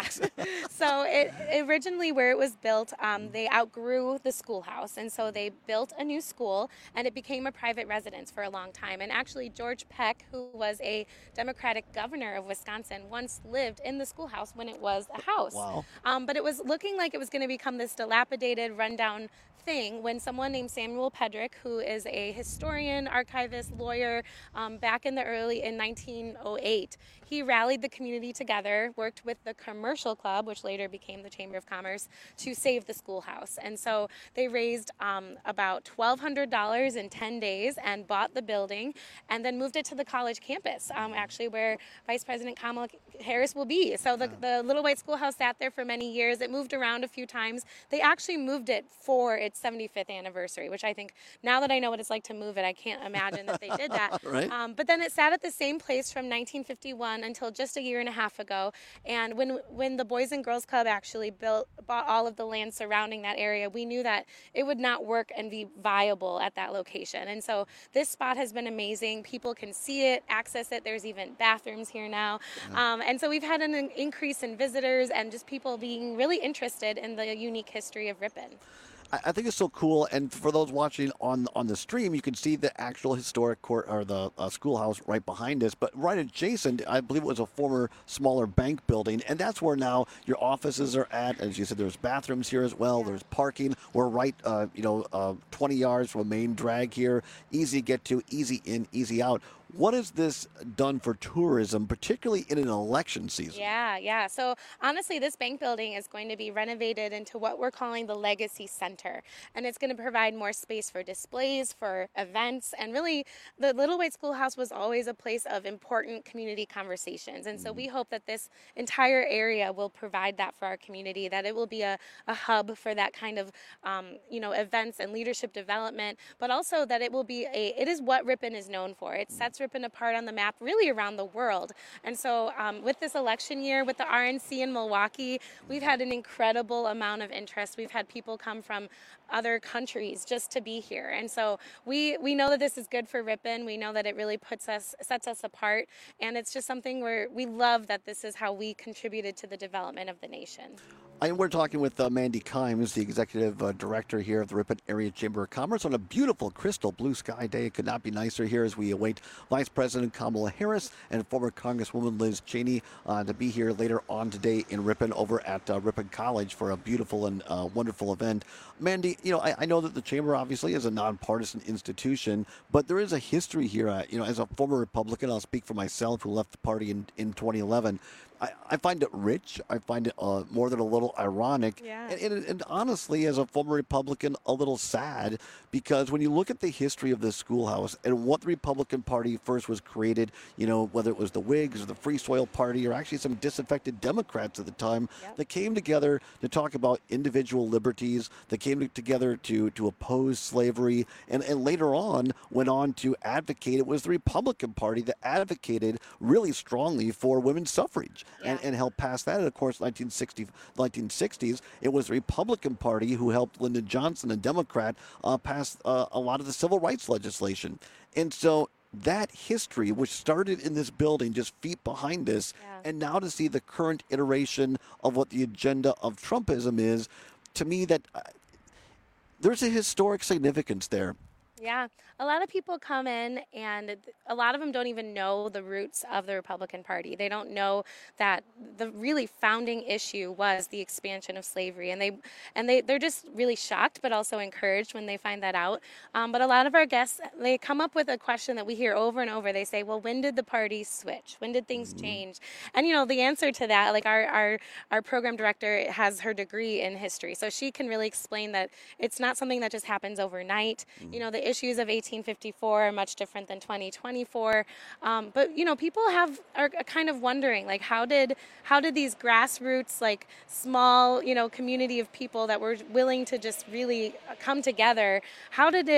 So it originally where it was built, um, they outgrew the schoolhouse, and so they built a new school, and it became a private residence for a long time. And actually, George Peck, who was a Democratic governor of Wisconsin, once lived in the schoolhouse when it was a house. Wow. Um, but it was looking like it was going to become this dilapidated, rundown thing when someone named Samuel Pedrick, who is a historian, archivist, lawyer, um, back in the early in nineteen oh eight, he rallied the community together, worked with the Commercial Club, which later became the Chamber of Commerce, to save the schoolhouse. And so they raised um, about twelve hundred dollars in ten days and bought the building, and then moved it to the college campus, um, actually where Vice President Kamala Harris will be. So the, the Little White Schoolhouse sat there for many years. It moved around a few times. They actually moved it for its seventy-fifth anniversary, which I think, now that I know what it's like to move it, I can't imagine that they did that. Right. Um, but then it sat at the same place from nineteen fifty-one until just a year and a half ago. And when when the Boys and Girls Club actually built bought all of the land surrounding that area, we knew that it would not work and be viable at that location. And so this spot has been amazing. People can see it, access it. There's even bathrooms here now. Um, and so we've had an increase in visitors and just people being really interested in the unique history of Ripon. I think it's so cool, and for those watching on on the stream, you can see the actual historic court or the uh, schoolhouse right behind us. But right adjacent, I believe it was a former smaller bank building, and that's where now your offices are at. As you said, there's bathrooms here as well. There's parking. We're right, uh, you know, uh, twenty yards from a main drag here. Easy to get to, easy in, easy out. What has this done for tourism, particularly in an election season? Yeah, yeah. So honestly, this bank building is going to be renovated into what we're calling the Legacy Center. And it's going to provide more space for displays, for events. And really, the Little White Schoolhouse was always a place of important community conversations. And so we hope that this entire area will provide that for our community, that it will be a, a hub for that kind of, um, you know, events and leadership development, but also that it will be a, it is what Ripon is known for. It sets Ripon apart on the map really around the world. And so um, with this election year, with the R N C in Milwaukee, we've had an incredible amount of interest. We've had people come from other countries just to be here. And so we, we know that this is good for Ripon. We know that it really puts us, sets us apart. And it's just something where we love that this is how we contributed to the development of the nation. And we're talking with uh, Mandy Kimes, the executive uh, director here of the Ripon Area Chamber of Commerce, on a beautiful crystal blue sky day. It could not be nicer here as we await Vice President Kamala Harris and former Congresswoman Liz Cheney uh, to be here later on today in Ripon over at uh, Ripon College for a beautiful and uh, wonderful event. Mandy, you know, I, I know that the Chamber obviously is a nonpartisan institution, but there is a history here. Uh, you know, as a former Republican, I'll speak for myself, who left the party in, in twenty eleven. I, I find it rich. I find it uh, more than a little ironic. Yeah. And, and, and honestly, as a former Republican, a little sad, because when you look at the history of this schoolhouse and what the Republican Party first was created, you know, whether it was the Whigs or the Free Soil Party or actually some disaffected Democrats at the time, yep. that came together to talk about individual liberties, that came together to, to oppose slavery, and, and later on went on to advocate. It was the Republican Party that advocated really strongly for women's suffrage. Yeah. And, and helped pass that. And of course, nineteen sixty, nineteen sixties, it was the Republican Party who helped Lyndon Johnson, a Democrat, uh, pass uh, a lot of the civil rights legislation. And so that history, which started in this building just feet behind us, yeah. and now to see the current iteration of what the agenda of Trumpism is, to me, that uh, there's a historic significance there. Yeah, a lot of people come in and a lot of them don't even know the roots of the Republican Party. They don't know that the really founding issue was the expansion of slavery, and they and they they're just really shocked, but also encouraged when they find that out. Um, but a lot of our guests, they come up with a question that we hear over and over. They say, "Well, when did the party switch? When did things mm-hmm. change?" And you know, the answer to that, like our our our program director has her degree in history, so she can really explain that it's not something that just happens overnight. Mm-hmm. You know, the issues of eighteen fifty-four are much different than twenty twenty-four. Um, but you know, people have are kind of wondering, like, how did how did these grassroots, like small, you know, community of people that were willing to just really come together, how did it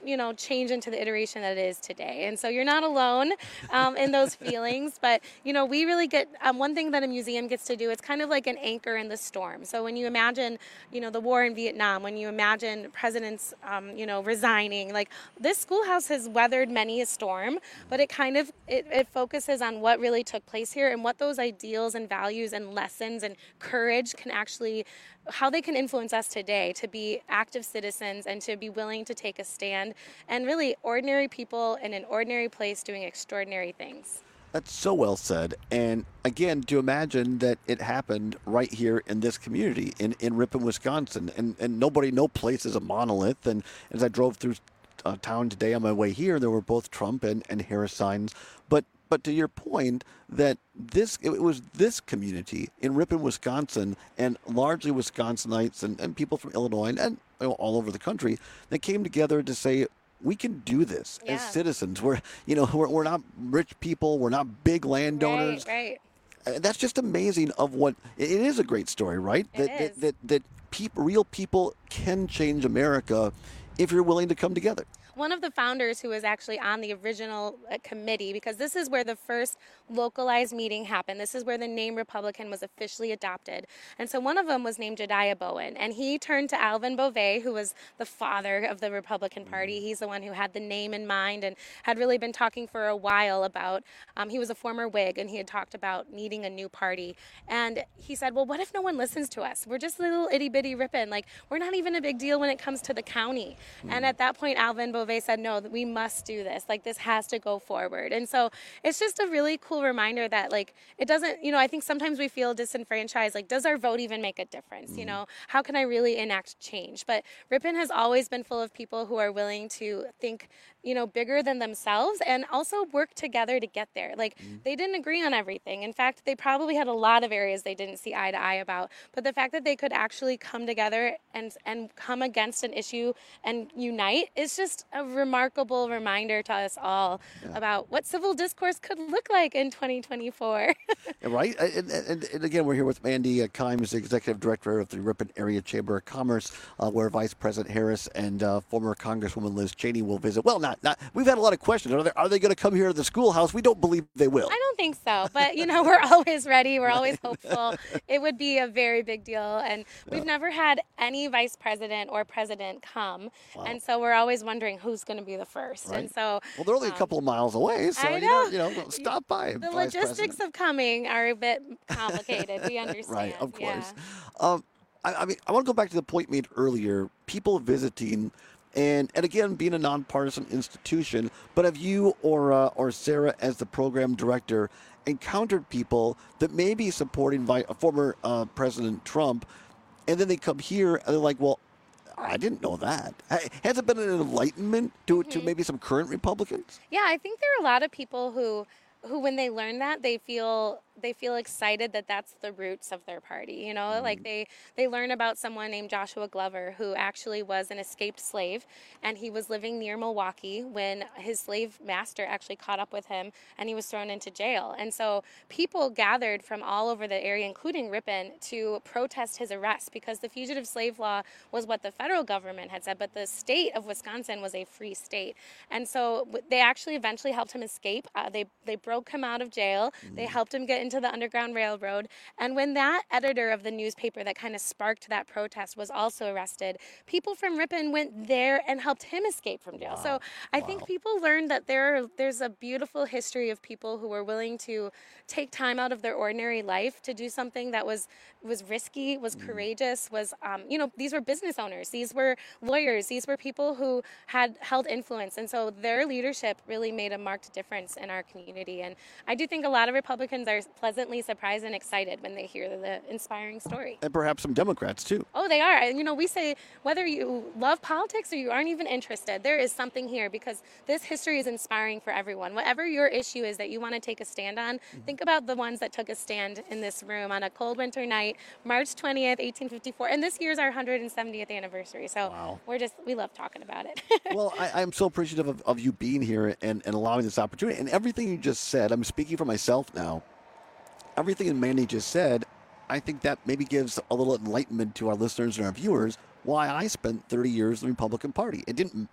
you know, change into the iteration that it is today. And so you're not alone um, in those feelings. But, you know, we really get um, one thing that a museum gets to do, it's kind of like an anchor in the storm. So when you imagine, you know, the war in Vietnam, when you imagine presidents, um, you know, resigning, like this schoolhouse has weathered many a storm, but it kind of, it, it focuses on what really took place here and what those ideals and values and lessons and courage can actually, how they can influence us today to be active citizens and to be willing to take a stand, and really ordinary people in an ordinary place doing extraordinary things. That's so well said. And again, to imagine that it happened right here in this community, in, in Ripon, Wisconsin, and, and nobody, no place is a monolith. And as I drove through uh, town today on my way here, there were both Trump and, and Harris signs. But But to your point, that this it was this community in Ripon, Wisconsin, and largely Wisconsinites and, and people from Illinois and, and you know, all over the country that came together to say, we can do this yeah. as citizens. We're, you know, we're, we're not rich people. We're not big landowners. Right, right. That's just amazing of what, it is a great story, right? It that, is. that, that, that people, real people can change America if you're willing to come together. One of the founders who was actually on the original uh, committee, because this is where the first localized meeting happened. This is where the name Republican was officially adopted. And so one of them was named Jediah Bowen. And he turned to Alvin Beauvais, who was the father of the Republican Party. He's the one who had the name in mind and had really been talking for a while about, um, he was a former Whig, and he had talked about needing a new party. And he said, well, what if no one listens to us? We're just a little itty bitty Ripon. Like, we're not even a big deal when it comes to the county. Mm. And at that point, Alvin Beauvais said, no, we must do this. Like, this has to go forward. And so it's just a really cool reminder that, like, it doesn't, you know, I think sometimes we feel disenfranchised. Like, does our vote even make a difference? Mm-hmm. You know, how can I really enact change? But Ripon has always been full of people who are willing to think, you know, bigger than themselves and also work together to get there. Like, mm-hmm. they didn't agree on everything. In fact, they probably had a lot of areas they didn't see eye to eye about. But the fact that they could actually come together and and come against an issue and unite is just a remarkable reminder to us all yeah. about what civil discourse could look like in twenty twenty-four. Right. And, and, and again, we're here with Mandy uh, Kimes, the Executive Director of the Ripon Area Chamber of Commerce, uh, where Vice President Harris and uh, former Congresswoman Liz Cheney will visit. Well, not, not. We've had a lot of questions. Are they, are they going to come here to the schoolhouse? We don't believe they will. I don't think so. But, you know, we're always ready. We're always hopeful. It would be a very big deal. And we've yeah. never had any vice president or president come. Wow. And so we're always wondering who's going to be the first. Right. And so, well, they're only um, a couple of miles away, so I know. You, know, you know, stop by. The Vice logistics President. of coming are a bit complicated. We understand. Right, of course. Yeah. Um, I, I mean, I want to go back to the point made earlier. People visiting, and and again, being a nonpartisan institution. But have you or uh, or Sarah, as the program director, encountered people that may be supporting vi- former uh, President Trump, and then they come here and they're like, well, I didn't know that. Has it been an enlightenment to mm-hmm. to maybe some current Republicans? Yeah, I think there are a lot of people who who when they learn that, they feel they feel excited that that's the roots of their party. You know, mm-hmm. like they, they learn about someone named Joshua Glover, who actually was an escaped slave, and he was living near Milwaukee when his slave master actually caught up with him, and he was thrown into jail. And so people gathered from all over the area, including Ripon, to protest his arrest, because the fugitive slave law was what the federal government had said, but the state of Wisconsin was a free state. And so they actually eventually helped him escape. Uh, they, they broke him out of jail. Mm-hmm. They helped him get into the Underground Railroad. And when that editor of the newspaper that kind of sparked that protest was also arrested, people from Ripon went there and helped him escape from jail. Wow. So I wow. think people learned that there are, there's a beautiful history of people who were willing to take time out of their ordinary life to do something that was was risky, was mm. courageous, was, um, you know, these were business owners, these were lawyers, these were people who had held influence. And so their leadership really made a marked difference in our community. And I do think a lot of Republicans are pleasantly surprised and excited when they hear the inspiring story. And perhaps some Democrats, too. Oh, they are. You know, we say whether you love politics or you aren't even interested, there is something here, because this history is inspiring for everyone. Whatever your issue is that you want to take a stand on, mm-hmm. think about the ones that took a stand in this room on a cold winter night, March twentieth, eighteen fifty-four. And this year's our one hundred seventieth anniversary. So wow. we're just, we love talking about it. Well, I, I'm so appreciative of, of you being here and, and allowing this opportunity. And everything you just said, I'm speaking for myself now. Everything that Mandy just said, I think that maybe gives a little enlightenment to our listeners and our viewers why I spent thirty years in the Republican Party. It didn't,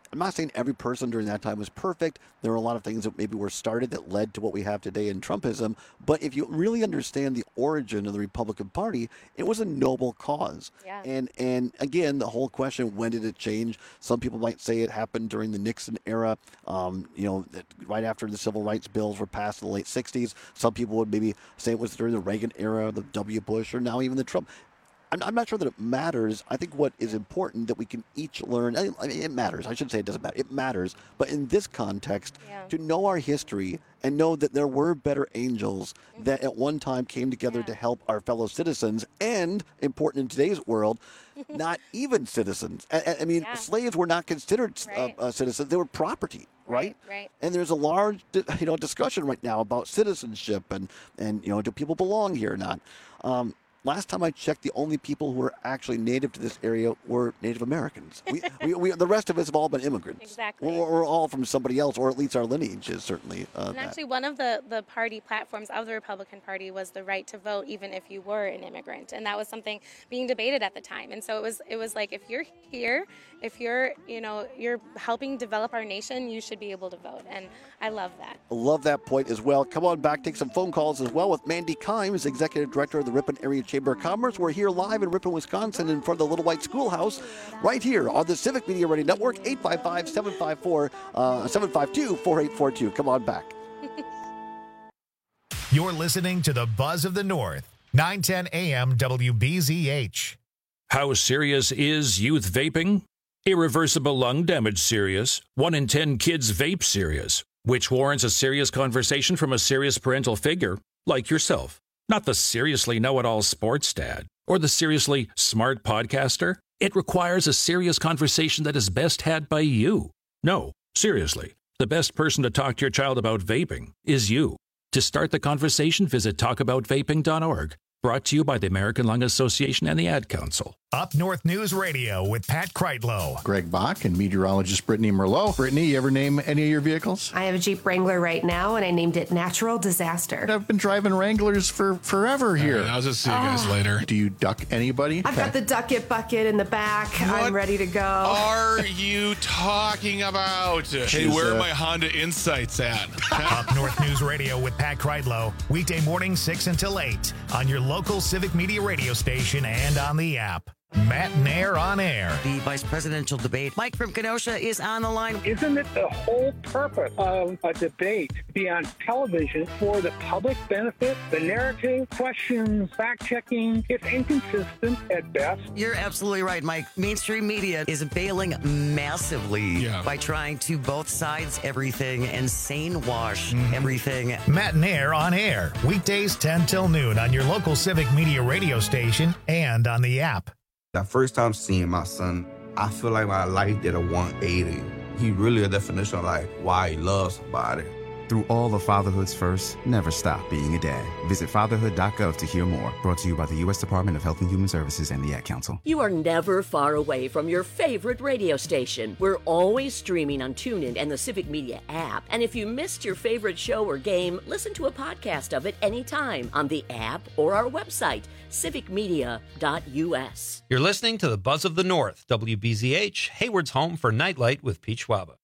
I'm not saying every person during that time was perfect. There were a lot of things that maybe were started that led to what we have today in Trumpism. But if you really understand the origin of the Republican Party, it was a noble cause. Yeah. And and again, the whole question, when did it change? Some people might say it happened during the Nixon era, um, you know, that right after the civil rights bills were passed in the late sixties. Some people would maybe say it was during the Reagan era, the W. Bush, or now even the Trump. I'm, I'm not sure that it matters. I think what is important that we can each learn, I mean, it matters. I shouldn't say it doesn't matter. It matters. But in this context, Yeah. to know our history and know that there were better angels that at one time came together to help our fellow citizens, and, important in today's world, not even citizens. I, I- I mean, slaves were not considered uh, uh, citizens. They were property. Right? Right. And there's a large, you know, discussion right now about citizenship and, and you know, do people belong here or not? Um, last time I checked, the only people who were actually native to this area were Native Americans. We, we, we, the rest of us have all been immigrants. Exactly. We're, we're all from somebody else, or at least our lineage is certainly uh, And that. actually, one of the, the party platforms of the Republican Party was the right to vote, even if you were an immigrant, and that was something being debated at the time. And so it was it was like, if you're here, if you're you know you're helping develop our nation, you should be able to vote. And I love that. Love that point as well. Come on back, take some phone calls as well with Mandy Kimes, Executive Director of the Ripon Area Chamber of Commerce. We're here live in Ripon, Wisconsin, in front of the Little White Schoolhouse, right here on the Civic Media Radio Network, eight five five, seven five four, seven five two, four eight four two. Come on back. You're listening to the Buzz of the North, nine ten A M W B Z H. How serious is youth vaping? Irreversible lung damage serious. One in ten kids vape serious, which warrants a serious conversation from a serious parental figure like yourself. Not the seriously know-it-all sports dad or the seriously smart podcaster. It requires a serious conversation that is best had by you. No, seriously, the best person to talk to your child about vaping is you. To start the conversation, visit talk about vaping dot org. Brought to you by the American Lung Association and the Ad Council. Up North News Radio with Pat Kreitlow. Greg Bach and meteorologist Brittany Merlot. Brittany, you ever name any of your vehicles? I have a Jeep Wrangler right now, and I named it Natural Disaster. I've been driving Wranglers for forever here. I'll just see you guys Oh. later. Do you duck anybody? I've got the duck it bucket in the back. I'm ready to go. Are you talking about? Hey, She's, where uh, are my Honda Insights at? Up North News Radio with Pat Kreitlow. Weekday morning, six until eight on your local Civic Media radio station and on the app. Matt Nair on air. The vice presidential debate. Mike from Kenosha is on the line. Isn't it the whole purpose of a debate to be on television for the public benefit? The narrative, questions, fact-checking, it's inconsistent at best. You're absolutely right, Mike. Mainstream media is failing massively by trying to both sides everything and sane wash everything. Matt Nair on air. Weekdays ten till noon on your local Civic Media radio station and on the app. The first time seeing my son, I feel like my life did a one eighty. He really a definition of like why he loves somebody. Through all of fatherhood's first, never stop being a dad. Visit fatherhood dot gov to hear more. Brought to you by the U S Department of Health and Human Services and the Ad Council. You are never far away from your favorite radio station. We're always streaming on TuneIn and the Civic Media app. And if you missed your favorite show or game, listen to a podcast of it anytime on the app or our website, civic media dot u s. You're listening to the Buzz of the North, W B Z H, Hayward's home for Nightlight with Pete Schwaba.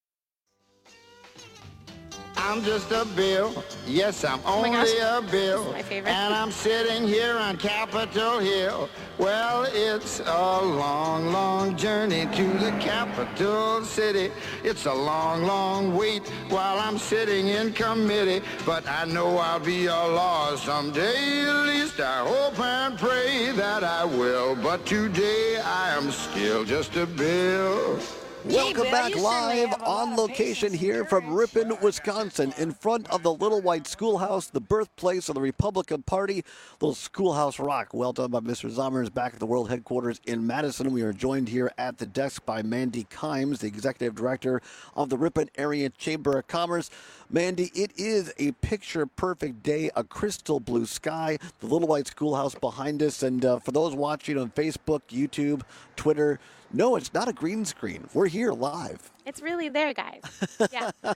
I'm just a bill. Yes, I'm Oh my only gosh. a bill. This is my favorite. And I'm sitting here on Capitol Hill. Well, it's a long, long journey to the capital city. It's a long, long wait while I'm sitting in committee. But I know I'll be a law someday. At least I hope and pray that I will. But today I am still just a bill. Welcome back live on location here from Ripon, Wisconsin, in front of the Little White Schoolhouse, the birthplace of the Republican Party. Little Schoolhouse Rock. Well done by Mister Zommers back at the world headquarters in Madison. We are joined here at the desk by Mandy Kimes, the Executive Director of the Ripon Area Chamber of Commerce. Mandy, it is a picture-perfect day, a crystal blue sky, the Little White Schoolhouse behind us. And uh, for those watching on Facebook, YouTube, Twitter, no, it's not a green screen. We're here live. It's really there, guys. Yeah. uh,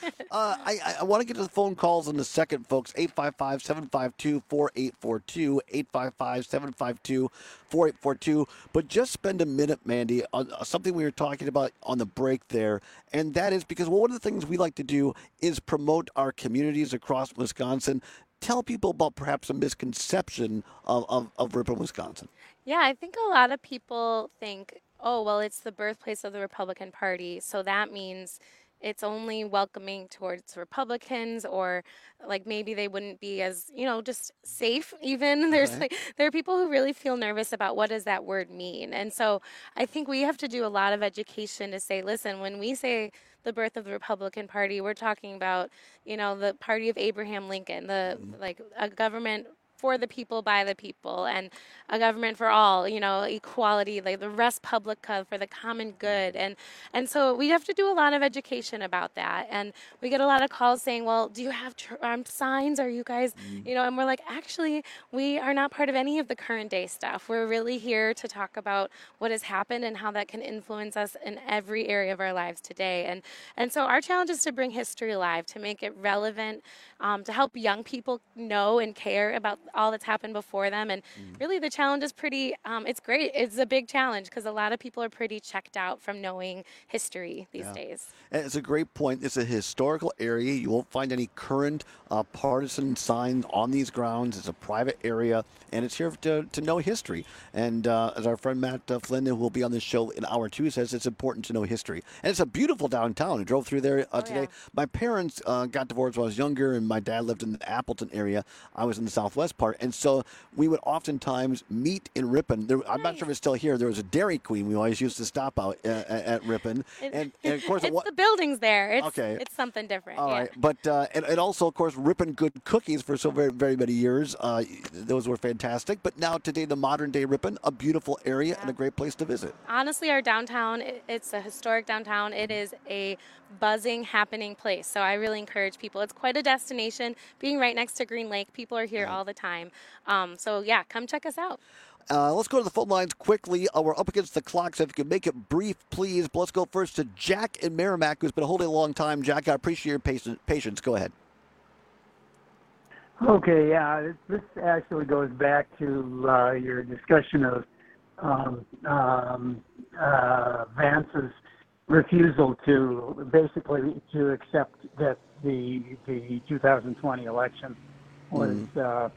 I, I want to get to the phone calls in a second, folks. eight five five, seven five two, four eight four two, eight five five, seven five two, four eight four two. But just spend a minute, Mandy, on something we were talking about on the break there, and that is because well, one of the things we like to do is promote our communities across Wisconsin. Tell people about perhaps a misconception of, of, of Ripon, Wisconsin. Yeah, I think a lot of people think, oh, well, it's the birthplace of the Republican Party, so that means it's only welcoming towards Republicans, or like maybe they wouldn't be as, you know, just safe even. There's Okay. like, there are people who really feel nervous about what does that word mean. And so I think we have to do a lot of education to say, listen, when we say the birth of the Republican Party, we're talking about, you know, the party of Abraham Lincoln, the like a government for the people, by the people, and a government for all, you know, equality, like the res publica, for the common good. And and so we have to do a lot of education about that. And we get a lot of calls saying, well, do you have tr- um, signs? Are you guys, you know, and we're like, actually, we are not part of any of the current day stuff. We're really here to talk about what has happened and how that can influence us in every area of our lives today. And, and so our challenge is to bring history alive, to make it relevant, um, to help young people know and care about all that's happened before them. And really the challenge is pretty, um, it's great. It's a big challenge because a lot of people are pretty checked out from knowing history these Yeah. days. And it's a great point. It's a historical area. You won't find any current uh, partisan signs on these grounds. It's a private area, and it's here to, to know history. And uh, as our friend Matt uh, Flynn, who will be on this show in hour two, says, it's important to know history. And it's a beautiful downtown. I drove through there uh, today. My parents uh, got divorced when I was younger, and my dad lived in the Appleton area. I was in the southwest part. And so we would oftentimes meet in Ripon. There, I'm not sure if it's still here. There was a Dairy Queen we always used to stop out uh, at, at Ripon. It- And, and of course, it's it wa- the buildings there. It's, Okay. it's something different. all yeah. right, but uh, and, and also, of course, Ripon Good Cookies for so very, very many years. Uh, those were fantastic. But now today, the modern day Ripon, a beautiful area and a great place to visit. Honestly, our downtown, it, it's a historic downtown. It is a buzzing, happening place. So I really encourage people. It's quite a destination. Being right next to Green Lake, people are here all the time. Um, so yeah, come check us out. Uh, let's go to the phone lines quickly. Uh, we're up against the clock, so if you can make it brief, please. But let's go first to Jack in Merrimack, who's been holding a long time. Jack, I appreciate your patience. patience. Go ahead. Okay, yeah, this actually goes back to uh, your discussion of um, um, uh, Vance's refusal to basically to accept that the the two thousand twenty election was uh,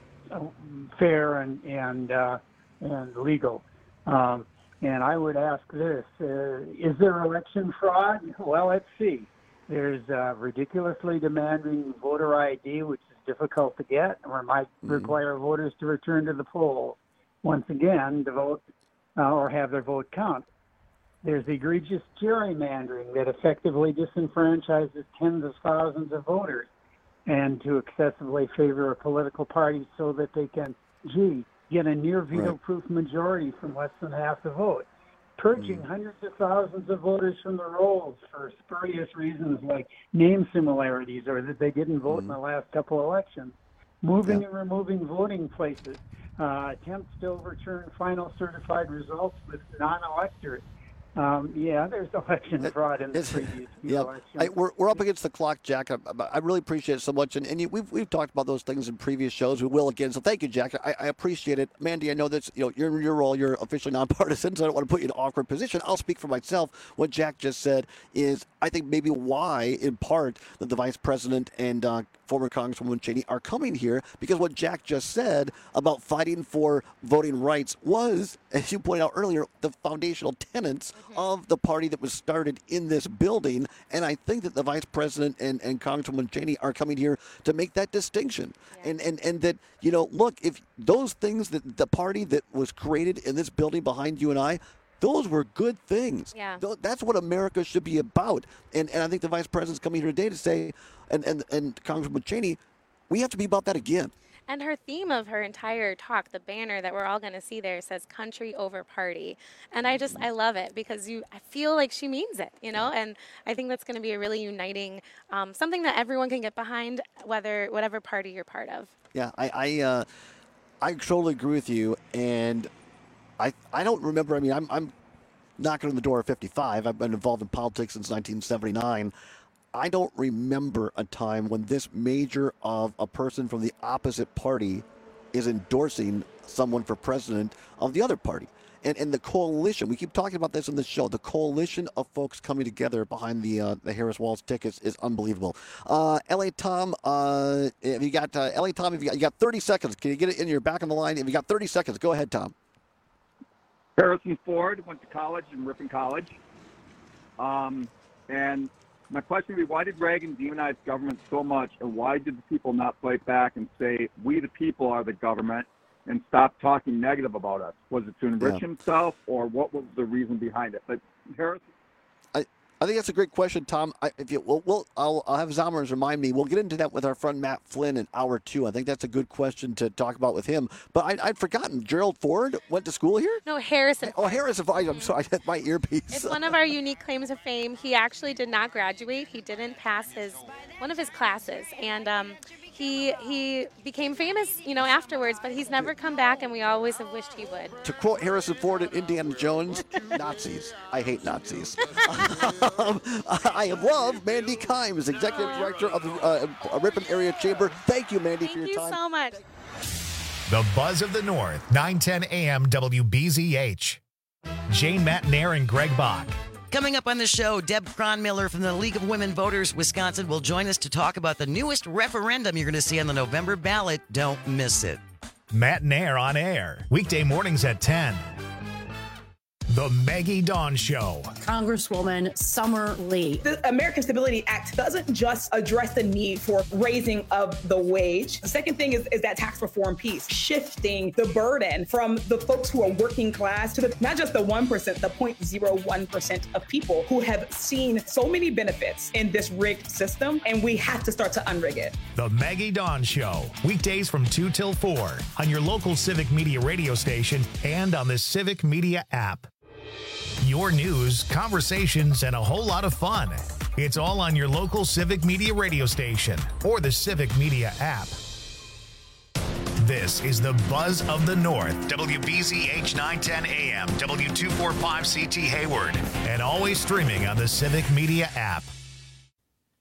fair and and uh, and legal. Um, and I would ask this: uh, is there election fraud? Well, let's see. There's uh, ridiculously demanding voter I D, which is difficult to get, or might require voters to return to the polls once again to vote uh, or have their vote count. There's egregious gerrymandering that effectively disenfranchises tens of thousands of voters and to excessively favor a political party so that they can, gee, get a near veto-proof majority from less than half the vote. Purging hundreds of thousands of voters from the rolls for spurious reasons like name similarities or that they didn't vote in the last couple elections. Moving and removing voting places. Uh, attempts to overturn final certified results with non-electors. Um, yeah, there's election fraud in the previous few Yeah, elections. I, we're, we're up against the clock, Jack. I, I really appreciate it so much. And, and you, we've, we've talked about those things in previous shows. We will again. So thank you, Jack. I, I appreciate it. Mandy, I know that you know, you're in your role. You're officially nonpartisan, so I don't want to put you in an awkward position. I'll speak for myself. What Jack just said is, I think maybe why, in part, that the vice president and uh, former Congresswoman Cheney are coming here, because what Jack just said about fighting for voting rights was, as you pointed out earlier, the foundational tenets of the party that was started in this building. And I think that the vice president and, and Congresswoman Cheney are coming here to make that distinction. And, and, and that, you know, look, if those things that the party that was created in this building behind you and I, those were good things. Yeah. Tho- That's what America should be about. And and I think the vice president's coming here today to say, and, and, and Congresswoman Cheney, we have to be about that again. And her theme of her entire talk, the banner that we're all going to see there, says country over party. And I just, I love it because you, I feel like she means it, you know, and I think that's going to be a really uniting, um, something that everyone can get behind, whether, whatever party you're part of. Yeah, I I, uh, I totally agree with you. And I I don't remember, I mean, I'm, I'm knocking on the door of fifty-five. I've been involved in politics since nineteen seventy-nine. I don't remember a time when this major of a person from the opposite party is endorsing someone for president of the other party. And, and the coalition, we keep talking about this in the show, the coalition of folks coming together behind the uh, the Harris Walz tickets is unbelievable. Uh, L A Tom, uh, if you got, uh, L A Tom, if you got, you got thirty seconds. Can you get it in your back on the line? If you got thirty seconds, go ahead, Tom. Harrison Ford went to college in Ripon College. Um, and my question would be, why did Reagan demonize government so much, and why did the people not fight back and say, we the people are the government, and stop talking negative about us? Was it to enrich Yeah. himself, or what was the reason behind it? But Harrison, I, I think that's a great question, Tom. I, if you, we'll, we'll, I'll, I'll have Zommers remind me. We'll get into that with our friend Matt Flynn in hour two. I think that's a good question to talk about with him. But I, I'd forgotten, Gerald Ford went to school here? No, Harrison. Oh, Harrison Ford. I'm sorry, I had my earpiece. It's one of our unique claims of fame. He actually did not graduate. He didn't pass his one of his classes, and um, he he became famous, you know, afterwards. But he's never come back, and we always have wished he would. To quote Harrison Ford and Indiana Jones, Nazis. I hate Nazis. um, I have loved Mandy Kimes, Executive Director of the uh, Ripon Area Chamber. Thank you, Mandy, Thank for your you time. so much. The Buzz of the North, nine ten A M W B Z H. Jane Matnair and Greg Bach. Coming up on the show, Deb Cronmiller from the League of Women Voters Wisconsin will join us to talk about the newest referendum you're going to see on the November ballot. Don't miss it. Matt Nair on air, weekday mornings at ten. The Maggie Dawn Show. Congresswoman Summer Lee. The American Stability Act doesn't just address the need for raising of the wage. The second thing is, is that tax reform piece, shifting the burden from the folks who are working class to the, not just the one percent, the zero point zero one percent of people who have seen so many benefits in this rigged system, and we have to start to unrig it. The Maggie Dawn Show, weekdays from two till four on your local Civic Media radio station and on the Civic Media app. Your news, conversations, and a whole lot of fun. It's all on your local Civic Media radio station or the Civic Media app. This is the Buzz of the North, W B Z H nine ten A M, W two forty-five C T Hayward, and always streaming on the Civic Media app.